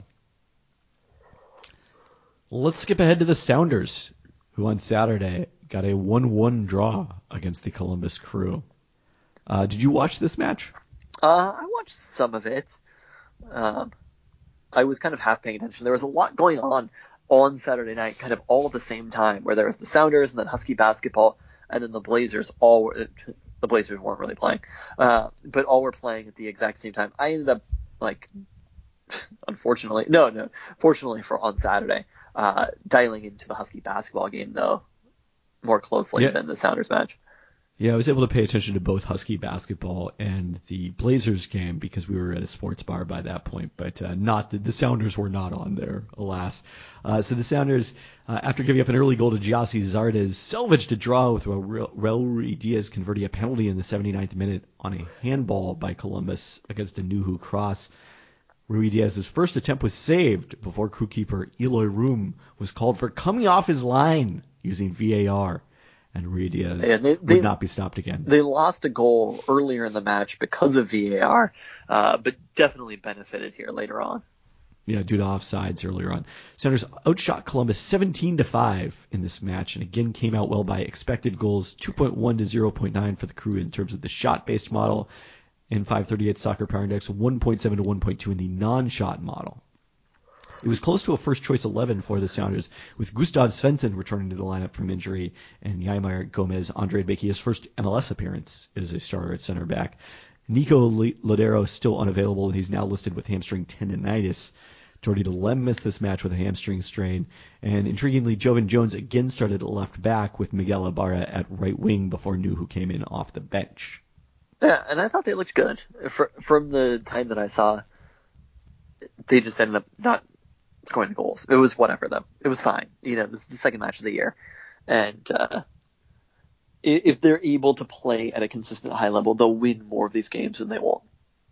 S1: Let's skip ahead to the Sounders, who on Saturday got a 1-1 draw against the Columbus Crew. Did you watch this match?
S2: I watched some of it. I was kind of half paying attention. There was a lot going on Saturday night, kind of all at the same time, where there was the Sounders and then Husky basketball, and then the Blazers. The Blazers weren't really playing, but all were playing at the exact same time. I ended up fortunately for on Saturday, dialing into the Husky basketball game though more closely than the Sounders match.
S1: Yeah, I was able to pay attention to both Husky basketball and the Blazers game because we were at a sports bar by that point, but the Sounders were not on there, alas. So the Sounders, after giving up an early goal to Giassi Zardes, salvaged a draw with Raul Ruidiaz converting a penalty in the 79th minute on a handball by Columbus against a Nuhu cross. Ruidiaz's first attempt was saved before crew keeper Eloy Room was called for coming off his line using VAR. And Ruidiaz would not be stopped again.
S2: They lost a goal earlier in the match because of VAR, but definitely benefited here later on.
S1: Yeah, due to offsides earlier on. Sounders outshot Columbus 17-5 in this match, and again came out well by expected goals, 2.1 to 0.9 for the Crew in terms of the shot-based model, and 538 Soccer Power Index, 1.7 to 1.2 in the non-shot model. It was close to a first-choice 11 for the Sounders, with Gustav Svensson returning to the lineup from injury, and Yaimar Gomez, Andre making his first MLS appearance as a starter at center back. Nico Lodero still unavailable, and he's now listed with hamstring tendinitis. Jordi Delem missed this match with a hamstring strain, and intriguingly, Jovan Jones again started at left back with Miguel Ibarra at right wing before Nuhu came in off the bench.
S2: Yeah, and I thought they looked good. From the time that I saw, they just ended up not scoring the goals. It was whatever, though. It was fine. This is the second match of the year. And if they're able to play at a consistent high level, they'll win more of these games than they won't.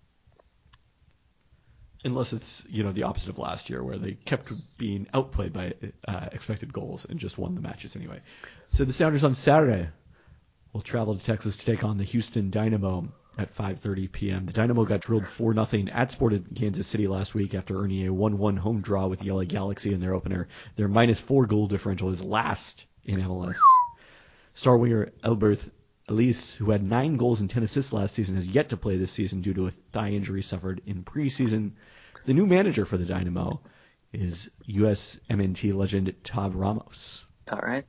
S1: Unless it's, the opposite of last year, where they kept being outplayed by expected goals and just won the matches anyway. So the Sounders on Saturday will travel to Texas to take on the Houston Dynamo at 5:30 p.m. The Dynamo got drilled 4-0 at Sporting Kansas City last week after earning a 1-1 home draw with the LA Galaxy in their opener. Their -4 goal differential is last in MLS. Star winger Albert Elise, who had 9 goals and 10 assists last season, has yet to play this season due to a thigh injury suffered in preseason. The new manager for the Dynamo is USMNT legend Todd Ramos.
S2: All right.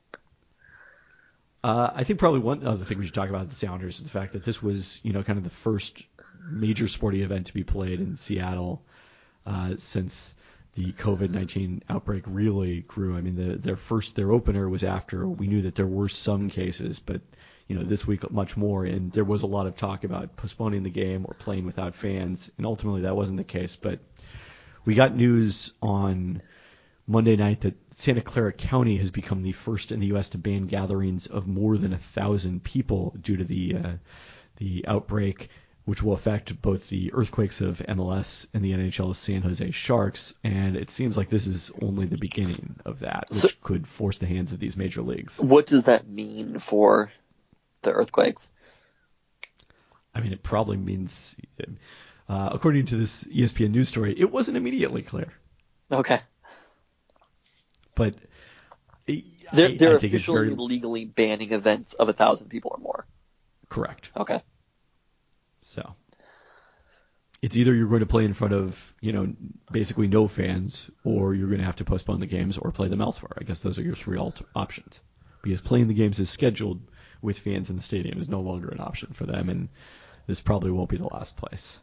S1: I think probably one other thing we should talk about the Sounders is the fact that this was, kind of the first major sporting event to be played in Seattle since the COVID-19 outbreak really grew. I mean, their opener was after we knew that there were some cases, but this week much more, and there was a lot of talk about postponing the game or playing without fans, and ultimately that wasn't the case. But we got news on Monday night that Santa Clara County has become the first in the U.S. to ban gatherings of more than 1,000 people due to the outbreak, which will affect both the Earthquakes of MLS and the NHL's San Jose Sharks. And it seems like this is only the beginning of that, which could force the hands of these major leagues.
S2: What does that mean for the Earthquakes?
S1: I mean, it probably means, according to this ESPN news story, it wasn't immediately clear.
S2: Okay.
S1: But
S2: they're officially legally banning events of 1,000 people or more.
S1: Correct.
S2: Okay.
S1: So, it's either you're going to play in front of, basically no fans, or you're going to have to postpone the games or play them elsewhere. I guess those are your three options. Because playing the games as scheduled with fans in the stadium is no longer an option for them, and this probably won't be the last place.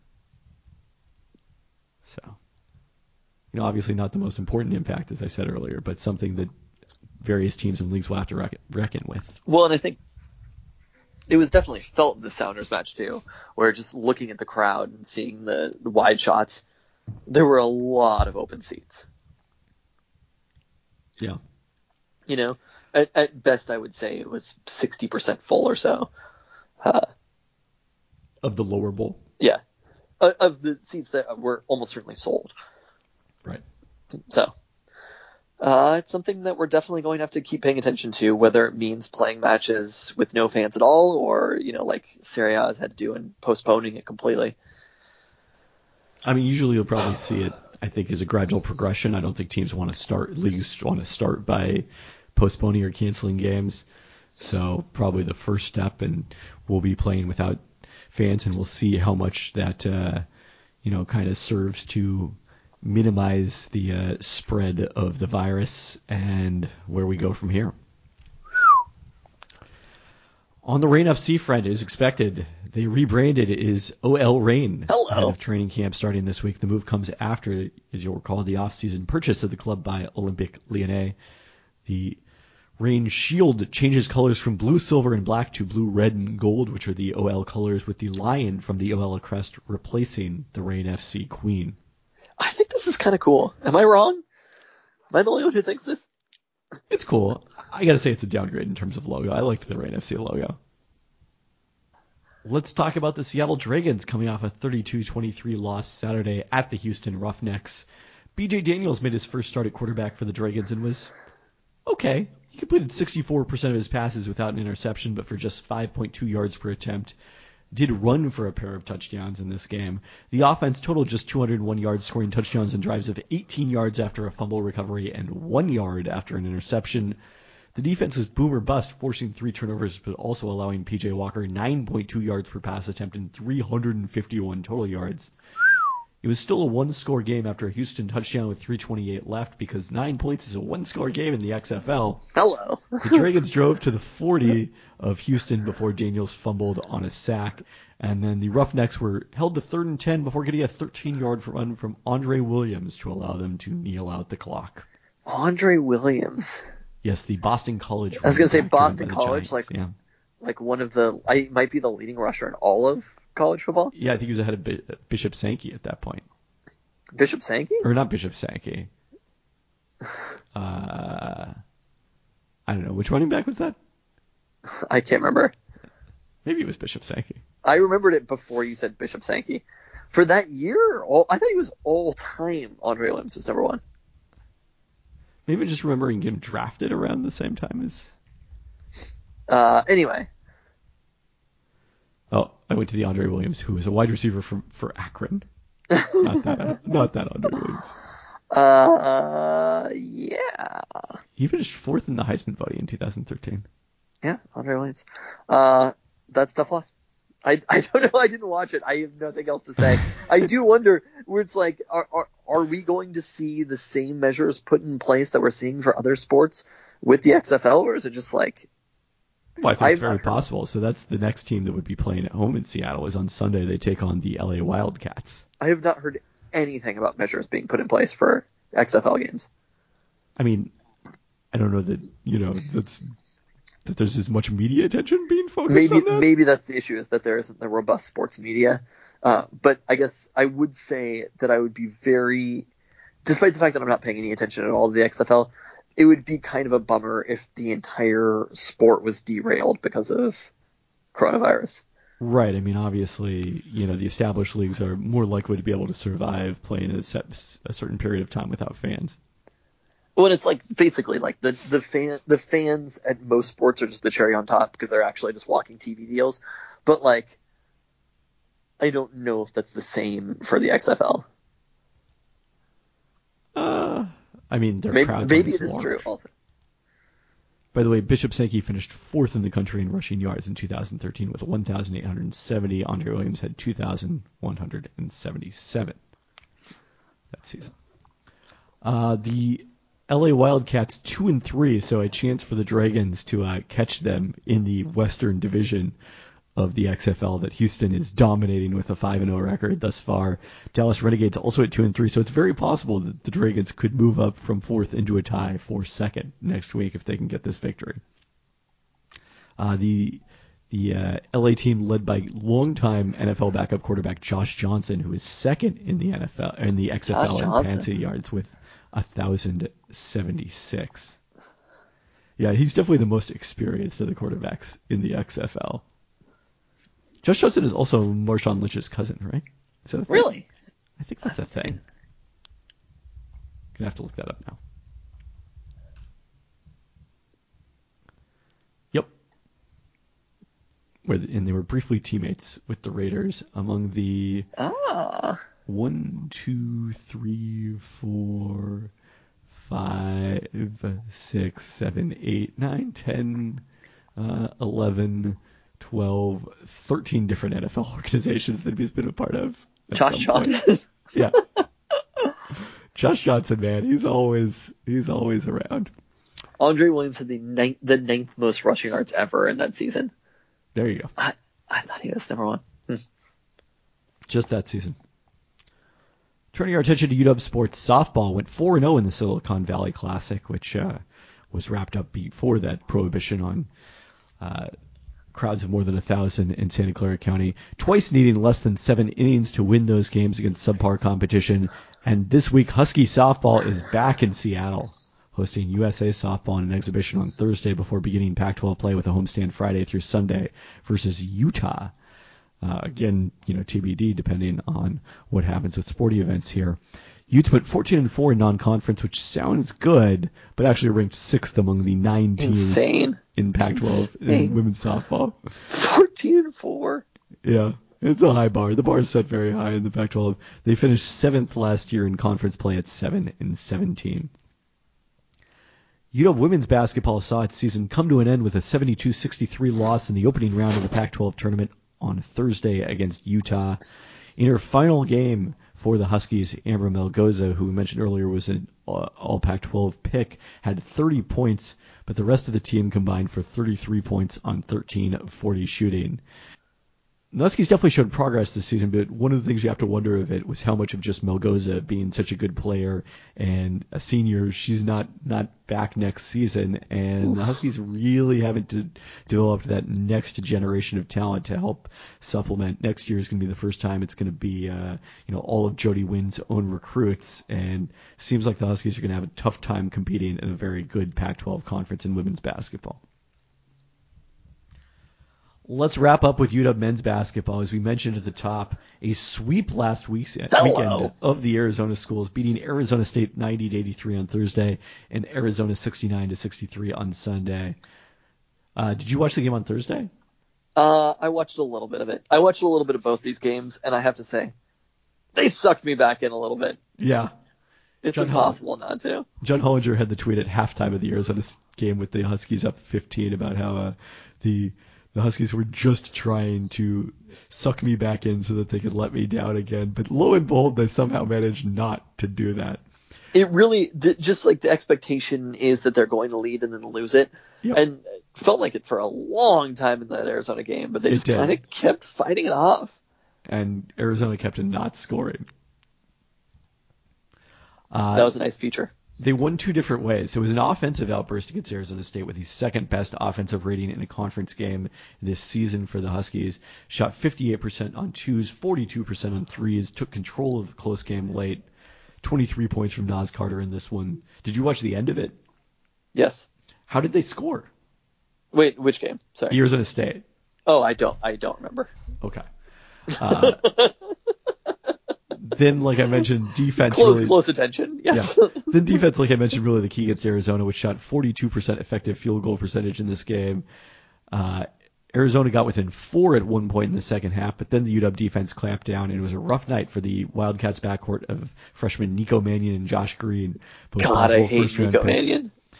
S1: So, obviously not the most important impact, as I said earlier, but something that various teams and leagues will have to reckon with.
S2: Well, and I think it was definitely felt in the Sounders match too, where just looking at the crowd and seeing the wide shots, there were a lot of open seats.
S1: Yeah.
S2: At best I would say it was 60% full or so.
S1: Of the lower bowl?
S2: Yeah. Of the seats that were almost certainly sold.
S1: Right.
S2: So, it's something that we're definitely going to have to keep paying attention to, whether it means playing matches with no fans at all, or, like Serie A has had to do and postponing it completely.
S1: I mean, usually you'll probably see it, I think, as a gradual progression. I don't think teams leagues want to start by postponing or canceling games. So probably the first step, and we'll be playing without fans, and we'll see how much that, kind of serves to minimize the spread of the virus and where we go from here. On the Reign FC front, as expected, they rebranded as OL Reign ahead of training camp starting this week. The move comes after, as you'll recall, the off-season purchase of the club by Olympique Lyonnais. The Reign shield changes colors from blue, silver, and black to blue, red, and gold, which are the OL colors, with the lion from the OL crest replacing the Reign FC Queen.
S2: I think this is kind of cool. Am I wrong? Am I the only one who thinks this?
S1: It's cool. I gotta say it's a downgrade in terms of logo. I liked the Reign FC logo. Let's talk about the Seattle Dragons coming off a 32-23 loss Saturday at the Houston Roughnecks. BJ Daniels made his first start at quarterback for the Dragons and was okay. He completed 64% of his passes without an interception, but for just 5.2 yards per attempt. Did run for a pair of touchdowns in this game. The offense totaled just 201 yards, scoring touchdowns and drives of 18 yards after a fumble recovery and 1 yard after an interception. The defense was boom or bust, forcing 3 turnovers, but also allowing P.J. Walker 9.2 yards per pass attempt and 351 total yards. It was still a one-score game after a Houston touchdown with 3:28 left, because 9 points is a one-score game in the XFL.
S2: Hello.
S1: The Dragons drove to the 40 of Houston before Daniels fumbled on a sack, and then the Roughnecks were held to 3rd and 10 before getting a 13-yard run from Andre Williams to allow them to kneel out the clock.
S2: Andre Williams.
S1: Yes, the Boston College.
S2: I was going to say Boston
S1: College,
S2: Giants,
S1: yeah.
S2: Like one of the, I might be the leading rusher in all of college football.
S1: Yeah, I think he was ahead of Bishop Sankey at that point.
S2: Bishop Sankey?
S1: Or not Bishop Sankey. I don't know. Which running back was that?
S2: I can't remember.
S1: Maybe it was Bishop Sankey.
S2: I remembered it before you said Bishop Sankey. For that year, I thought he was all-time Andre Williams was number 1.
S1: Maybe just remembering him drafted around the same time as...
S2: Anyway.
S1: Oh, I went to the Andre Williams, who was a wide receiver for Akron. Not that Andre Williams.
S2: Yeah.
S1: He finished 4th in the Heisman voting in 2013.
S2: Yeah, Andre Williams. That's tough loss. I don't know. I didn't watch it. I have nothing else to say. I do wonder where it's like, are we going to see the same measures put in place that we're seeing for other sports with the XFL, or is it just like?
S1: Well, I think it's very possible. So that's the next team that would be playing at home in Seattle. Is on Sunday they take on the LA Wildcats.
S2: I have not heard anything about measures being put in place for XFL games.
S1: I mean, I don't know that that there's as much media attention being focused on that.
S2: Maybe that's the issue, is that there isn't the robust sports media. But I guess I would say that I would be very, despite the fact that I'm not paying any attention at all to the XFL, it would be kind of a bummer if the entire sport was derailed because of coronavirus.
S1: Right. I mean, obviously, the established leagues are more likely to be able to survive playing a certain period of time without fans.
S2: Well, and it's like basically like the fans at most sports are just the cherry on top because they're actually just walking TV deals. But like, I don't know if that's the same for the XFL.
S1: I mean, their crowds
S2: maybe
S1: aren't
S2: it is
S1: large.
S2: true also.
S1: By the way, Bishop Sankey finished fourth in the country in rushing yards in 2013 with 1,870. Andre Williams had 2,177 that season. The LA Wildcats 2-3, so a chance for the Dragons to catch them in the Western Division of the XFL that Houston is dominating with a 5-0 record thus far. Dallas Renegades also at 2-3, so it's very possible that the Dragons could move up from fourth into a tie for second next week if they can get this victory. The LA team led by longtime NFL backup quarterback Josh Johnson, who is second in the NFL in the XFL in passing yards with 1,076. Yeah, he's definitely the most experienced of the quarterbacks in the XFL. Josh Johnson is also Marshawn Lynch's cousin, right? Is that a thing?
S2: Really?
S1: I think that's a thing. Gonna have to look that up now. Yep. And they were briefly teammates with the Raiders among the 1, 2, 3, 4, 5, 6, 7, 8, 9, 10, 11, 12, 13 different NFL organizations that he's been a part of.
S2: Josh Johnson.
S1: Yeah. Josh Johnson, man, he's always around.
S2: Andre Williams had the ninth most rushing yards ever in that season.
S1: There you go.
S2: I thought he was number one.
S1: Just that season. Turning our attention to UW sports, softball went 4-0 in the Silicon Valley Classic, which was wrapped up before that prohibition on crowds of more than 1,000 in Santa Clara County, twice needing less than 7 innings to win those games against subpar competition. And this week, Husky softball is back in Seattle, hosting USA softball in an exhibition on Thursday before beginning Pac-12 play with a homestand Friday through Sunday versus Utah. Again, TBD depending on what happens with sporting events here. Utes went 14-4 in non-conference, which sounds good, but actually ranked 6th among the 9 teams in Pac-12 in women's softball.
S2: 14-4.
S1: Yeah, it's a high bar. The bar is set very high in the Pac-12. They finished 7th last year in conference play at 7-17. UW women's basketball saw its season come to an end with a 72-63 loss in the opening round of the Pac-12 tournament on Thursday against Utah. In her final game for the Huskies, Amber Melgoza, who we mentioned earlier was an all Pac-12 pick, had 30 points, but the rest of the team combined for 33 points on 13 of 40 shooting. The Huskies definitely showed progress this season, but one of the things you have to wonder of it was how much of just Melgoza being such a good player and a senior, she's not back next season, and the Huskies really haven't developed that next generation of talent to help supplement. Next year is going to be the first time it's going to be all of Jody Wynn's own recruits, and it seems like the Huskies are going to have a tough time competing in a very good Pac-12 conference in women's basketball. Let's wrap up with UW men's basketball. As we mentioned at the top, a sweep last weekend of the Arizona schools, beating Arizona State 90-83 on Thursday and Arizona 69-63 on Sunday. Did you watch the game on Thursday?
S2: I watched a little bit of it. I watched a little bit of both these games, and I have to say, they sucked me back in a little bit.
S1: Yeah.
S2: It's impossible not to.
S1: John Hollinger had the tweet at halftime of the Arizona game with the Huskies up 15 about how the Huskies were just trying to suck me back in so that they could let me down again. But lo and behold, they somehow managed not to do that.
S2: It really, just like the expectation is that they're going to lead and then lose it.
S1: Yep.
S2: And it felt like it for a long time in that Arizona game, but they just kind of kept fighting it off.
S1: And Arizona kept not scoring.
S2: That was a nice feature.
S1: They won 2 different ways. It was an offensive outburst against Arizona State with the second best offensive rating in a conference game this season for the Huskies. Shot 58% on 2s, 42% on 3s, took control of the close game late. 23 points from Naz Carter in this one. Did you watch the end of it?
S2: Yes.
S1: How did they score?
S2: Wait, which game? Sorry.
S1: Arizona State.
S2: Oh, I don't remember.
S1: Okay. Then, like I mentioned, defense
S2: close attention. Yes.
S1: Yeah. Then defense, like I mentioned, really the key against Arizona, which shot 42% effective field goal percentage in this game. Arizona got within 4 at one point in the second half, but then the UW defense clamped down, and it was a rough night for the Wildcats backcourt of freshmen Nico Mannion and Josh Green.
S2: God, I hate Nico Mannion.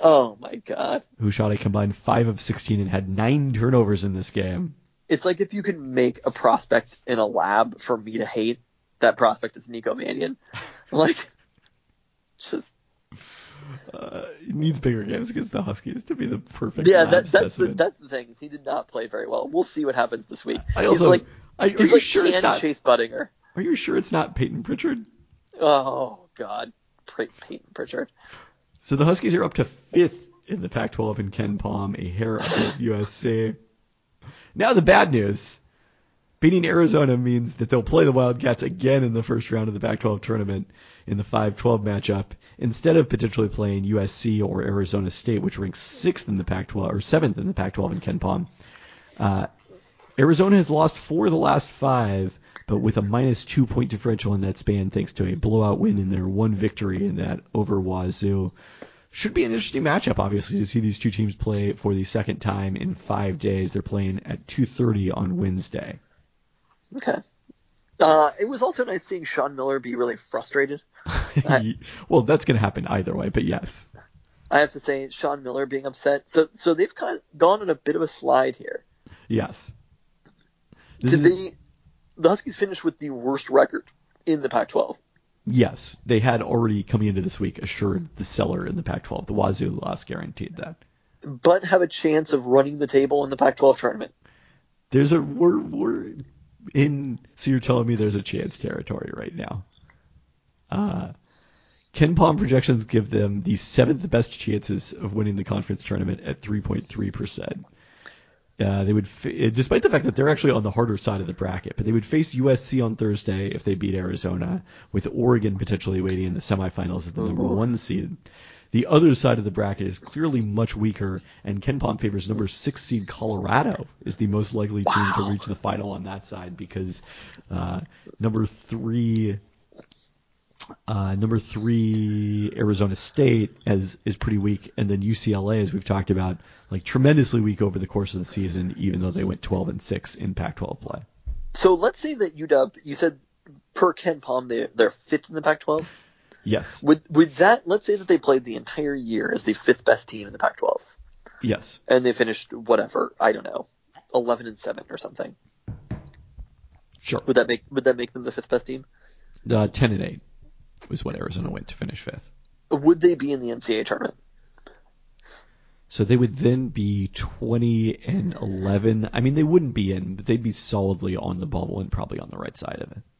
S2: Oh my God.
S1: who shot a combined 5 of 16 and had 9 turnovers in this game.
S2: It's like if you could make a prospect in a lab for me to hate, that prospect is Nico Mannion. Like, just
S1: He needs bigger games against the Huskies to be the perfect
S2: yeah.
S1: lab
S2: That's
S1: specimen.
S2: the thing is he did not play very well. We'll see what happens this week.
S1: I also, are
S2: He's
S1: you
S2: like
S1: sure it's
S2: canned
S1: not?
S2: Chase Budinger.
S1: Are you sure it's not Peyton Pritchard?
S2: Oh God, Peyton Pritchard.
S1: So the Huskies are up to 5th in the Pac-12 in Ken Palm, a hair up at USC. Now the bad news. Beating Arizona means that they'll play the Wildcats again in the first round of the Pac-12 tournament in the 5-12 matchup, instead of potentially playing USC or Arizona State, which ranks 6th in the Pac-12 or 7th in the Pac-12 in Ken Palm. Arizona has lost 4 of the last 5, but with a -2 point differential in that span thanks to a blowout win in their one victory in that over Wazoo. Should be an interesting matchup, obviously, to see these two teams play for the second time in 5 days. They're playing at 2:30 on Wednesday.
S2: Okay. It was also nice seeing Sean Miller be really frustrated.
S1: Well, that's going to happen either way, but yes.
S2: I have to say, Sean Miller being upset. So they've kind of gone on a bit of a slide here.
S1: Yes.
S2: The Huskies finished with the worst record in the Pac-12.
S1: Yes, they had already, coming into this week, assured the cellar in the Pac-12. The Wazoo loss guaranteed that.
S2: But have a chance of running the table in the Pac-12 tournament.
S1: We're in, so you're telling me there's a chance territory right now. Ken Palm projections give them the 7th best chances of winning the conference tournament at 3.3%. They would, despite the fact that they're actually on the harder side of the bracket, but they would face USC on Thursday if they beat Arizona, with Oregon potentially waiting in the semifinals as the number 1 seed. The other side of the bracket is clearly much weaker, and Ken Palm favors number 6 seed Colorado is the most likely team to reach the final on that side because number 3 Arizona State is pretty weak, and then UCLA, as we've talked about, like tremendously weak over the course of the season, even though they went 12-6 in Pac-12 play.
S2: So let's say that UW, you said per Ken Palm they're 5th in the Pac-12.
S1: Yes.
S2: Would that, let's say that they played the entire year as the 5th best team in the Pac-12.
S1: Yes.
S2: And they finished whatever, I don't know, 11-7 or something.
S1: Sure.
S2: Would that make them the 5th best team?
S1: 10-8 was what Arizona went to finish 5th.
S2: Would they be in the NCAA tournament?
S1: So they would then be 20-11. I mean, they wouldn't be in, but they'd be solidly on the bubble and probably on the right side of it.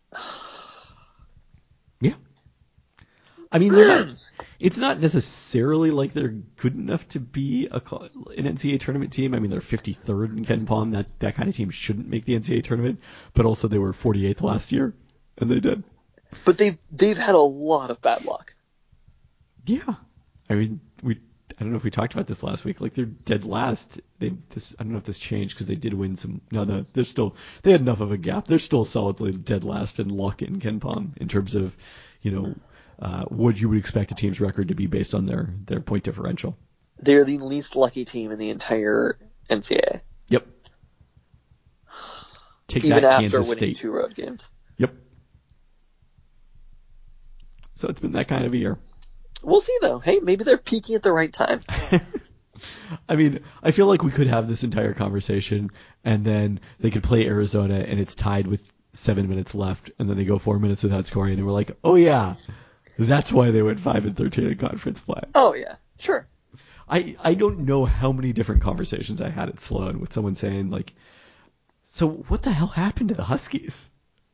S1: Yeah. I mean, it's not necessarily like they're good enough to be an NCAA tournament team. I mean, they're 53rd in Ken Palm. That kind of team shouldn't make the NCAA tournament. But also they were 48th last year, and they did.
S2: But they've had a lot of bad luck. Yeah.
S1: I mean, I don't know if we talked about this last week. Like, they're dead last. I don't know if this changed because they did win some. No, they had enough of a gap. They're still solidly dead last in luck in Ken Palm in terms of, what you would expect a team's record to be based on their point differential.
S2: They're the least lucky team in the entire NCAA.
S1: Yep. Take
S2: Even
S1: that,
S2: after
S1: Kansas
S2: winning
S1: State.
S2: 2 road games.
S1: Yep. So it's been that kind of a year.
S2: We'll see, though. Hey, maybe they're peaking at the right time.
S1: I mean, I feel like we could have this entire conversation, and then they could play Arizona, and it's tied with 7 minutes left, and then they go 4 minutes without scoring, and we're like, oh yeah, that's why they went 5-13 in conference play.
S2: Oh yeah, sure.
S1: I don't know how many different conversations I had at Sloan with someone saying, like, so what the hell happened to the Huskies?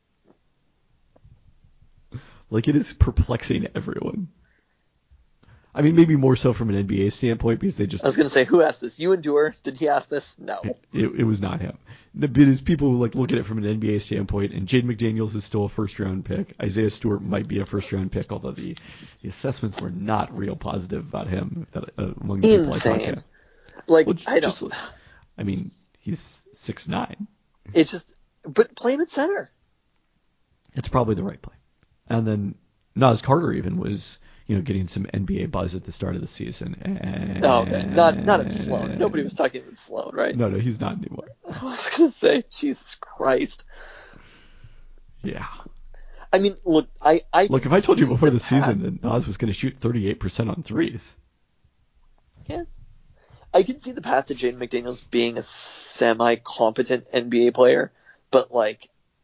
S1: Like, it is perplexing everyone. I mean, maybe more so from an NBA standpoint because they just...
S2: I was going to say, who asked this? You and Dewar? Did he ask this? No.
S1: It was not him. The bit is people like look at it from an NBA standpoint, and Jaden McDaniels is still a first-round pick. Isaiah Stewart might be a first-round pick, although the assessments were not real positive about him among the people I talked to.
S2: Like,
S1: Well,
S2: I don't...
S1: I mean, he's 6'9".
S2: It's just... But play him at center.
S1: It's probably the right play. And then Nas Carter even was... getting some NBA buzz at the start of the season.
S2: Oh, okay. Not at Sloan. Nobody was talking about Sloan, right?
S1: No, he's not anymore.
S2: I was going to say, Jesus Christ.
S1: Yeah.
S2: I mean, look, I
S1: if I told you before the season that Nas was going to shoot 38% on threes.
S2: Yeah. I can see the path to Jaden McDaniels being a semi-competent NBA player, but, like,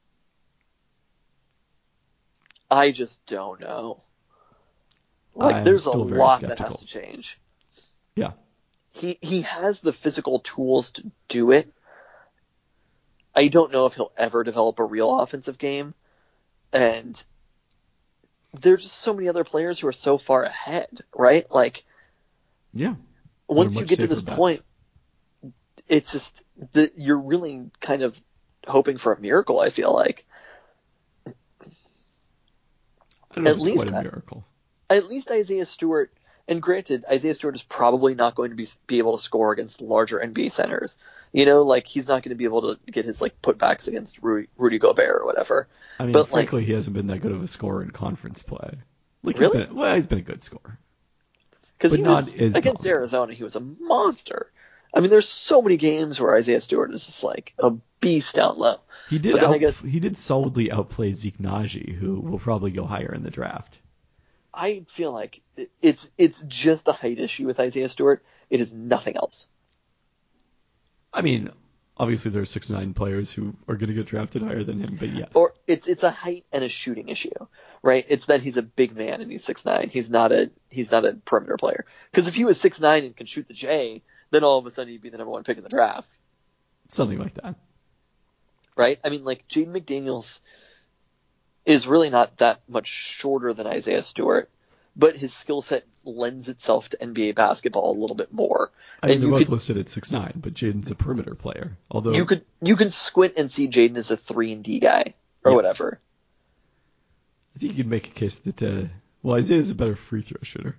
S2: I just don't know. Like,
S1: I'm
S2: there's a
S1: still very
S2: lot that has
S1: skeptical.
S2: to change.
S1: Yeah.
S2: He has the physical tools to do it. I don't know if he'll ever develop a real offensive game. And there's just so many other players who are so far ahead, right? Like,
S1: Yeah.
S2: once you
S1: much
S2: get to
S1: safer
S2: this
S1: bets.
S2: point, it's just that you're really kind of hoping for a miracle, I feel like.
S1: I don't know
S2: At
S1: if it's
S2: least,
S1: quite a miracle.
S2: at least Isaiah Stewart, and granted, Isaiah Stewart is probably not going to be able to score against larger NBA centers. You know, like, he's not going to be able to get his, like, putbacks against Rudy Gobert or whatever.
S1: I mean,
S2: But,
S1: frankly, he hasn't been that good of a scorer in conference play. Like,
S2: Really?
S1: he's been a good scorer.
S2: because
S1: but
S2: he
S1: not
S2: was
S1: as
S2: against
S1: dominant.
S2: Arizona, he was a monster. I mean, there's so many games where Isaiah Stewart is just like a beast down low.
S1: He did
S2: But then I guess
S1: he did solidly outplay Zeke Naji, who will probably go higher in the draft.
S2: I feel like it's just a height issue with Isaiah Stewart. It is nothing else.
S1: I mean, obviously there are 6'9" players who are going to get drafted higher than him, but yes.
S2: Or it's a height and a shooting issue, right? It's that he's a big man and he's 6'9". He's not a perimeter player. Because if he was 6'9" and can shoot the J, then all of a sudden he'd be the number one pick in the draft,
S1: Something like that.
S2: right? I mean, like, Jaden McDaniels is really not that much shorter than Isaiah Stewart, but his skill set lends itself to NBA basketball a little bit more.
S1: I mean,
S2: And
S1: they're
S2: you
S1: both
S2: could
S1: listed at 6'9", but Jaden's a perimeter player. Although
S2: you can squint and see Jaden as a 3-and-D guy or
S1: Yes.
S2: whatever.
S1: I think you could make a case that Isaiah's a better free throw shooter.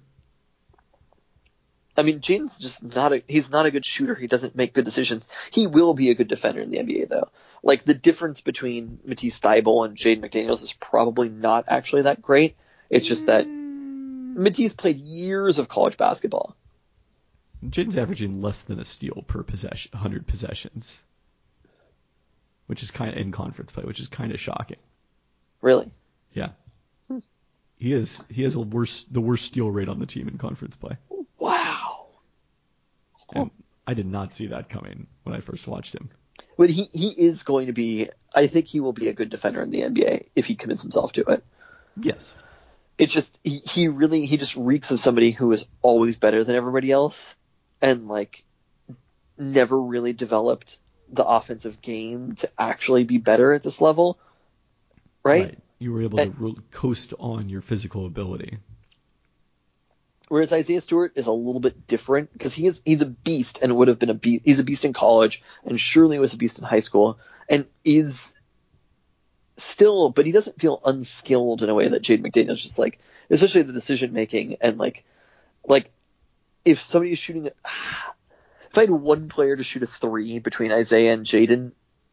S2: I mean, Jaden's just he's not a good shooter. He doesn't make good decisions. He will be a good defender in the NBA, though. Like, the difference between Matisse Thybulle and Jaden McDaniels is probably not actually that great. It's just that Matisse played years of college basketball.
S1: Jaden's averaging less than a steal per 100 possessions, which is kind of in conference play, which is kind of shocking.
S2: Really?
S1: Yeah. He has the worst steal rate on the team in conference play.
S2: Wow.
S1: And I did not see that coming when I first watched him.
S2: But he is going to be, I think he will be a good defender in the NBA if he commits himself to it.
S1: Yes.
S2: It's just, he just reeks of somebody who is always better than everybody else and, like, never really developed the offensive game to actually be better at this level. Right?
S1: You were able to coast on your physical ability.
S2: Whereas Isaiah Stewart is a little bit different because he's a beast and would have been a beast. He's a beast in college and surely was a beast in high school and is still, but he doesn't feel unskilled in a way that Jaden McDaniels just, like, especially the decision making and like if somebody is shooting, if I had one player to shoot a 3 between Isaiah and Jaden,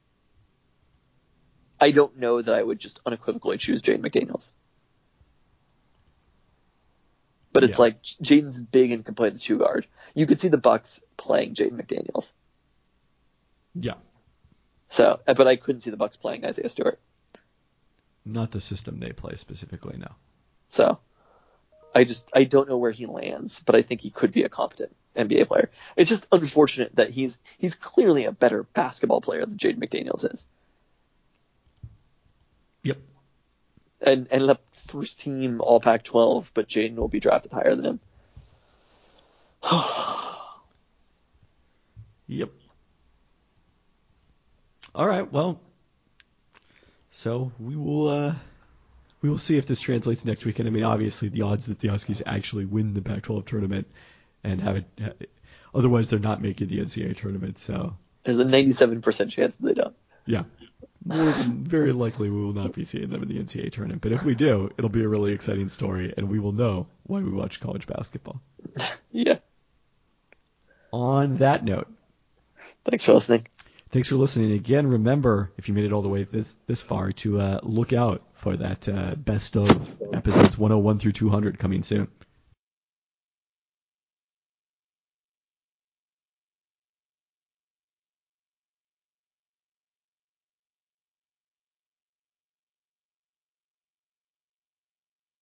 S2: I don't know that I would just unequivocally choose Jaden McDaniels. But it's like Jaden's big and can play the 2 guard. You could see the Bucks playing Jaden McDaniels.
S1: Yeah.
S2: So, but I couldn't see the Bucks playing Isaiah Stewart.
S1: Not the system they play specifically, no.
S2: So, I don't know where he lands, but I think he could be a competent NBA player. It's just unfortunate that he's clearly a better basketball player than Jaden McDaniels is.
S1: Yep.
S2: And ended up first team All Pac-12, but Jaden will be drafted higher than him.
S1: Yep. All right. Well, so we will see if this translates next weekend. I mean, obviously, the odds that the Huskies actually win the Pac-12 tournament and have it, otherwise they're not making the NCAA tournament. So
S2: there's a 97% chance that they don't.
S1: Yeah. More than very likely we will not be seeing them in the NCAA tournament. But if we do, it'll be a really exciting story, and we will know why we watch college basketball.
S2: Yeah.
S1: On that note,
S2: thanks for listening.
S1: Thanks for listening. Again, remember, if you made it all the way this far, to look out for that best of episodes 101 through 200 coming soon.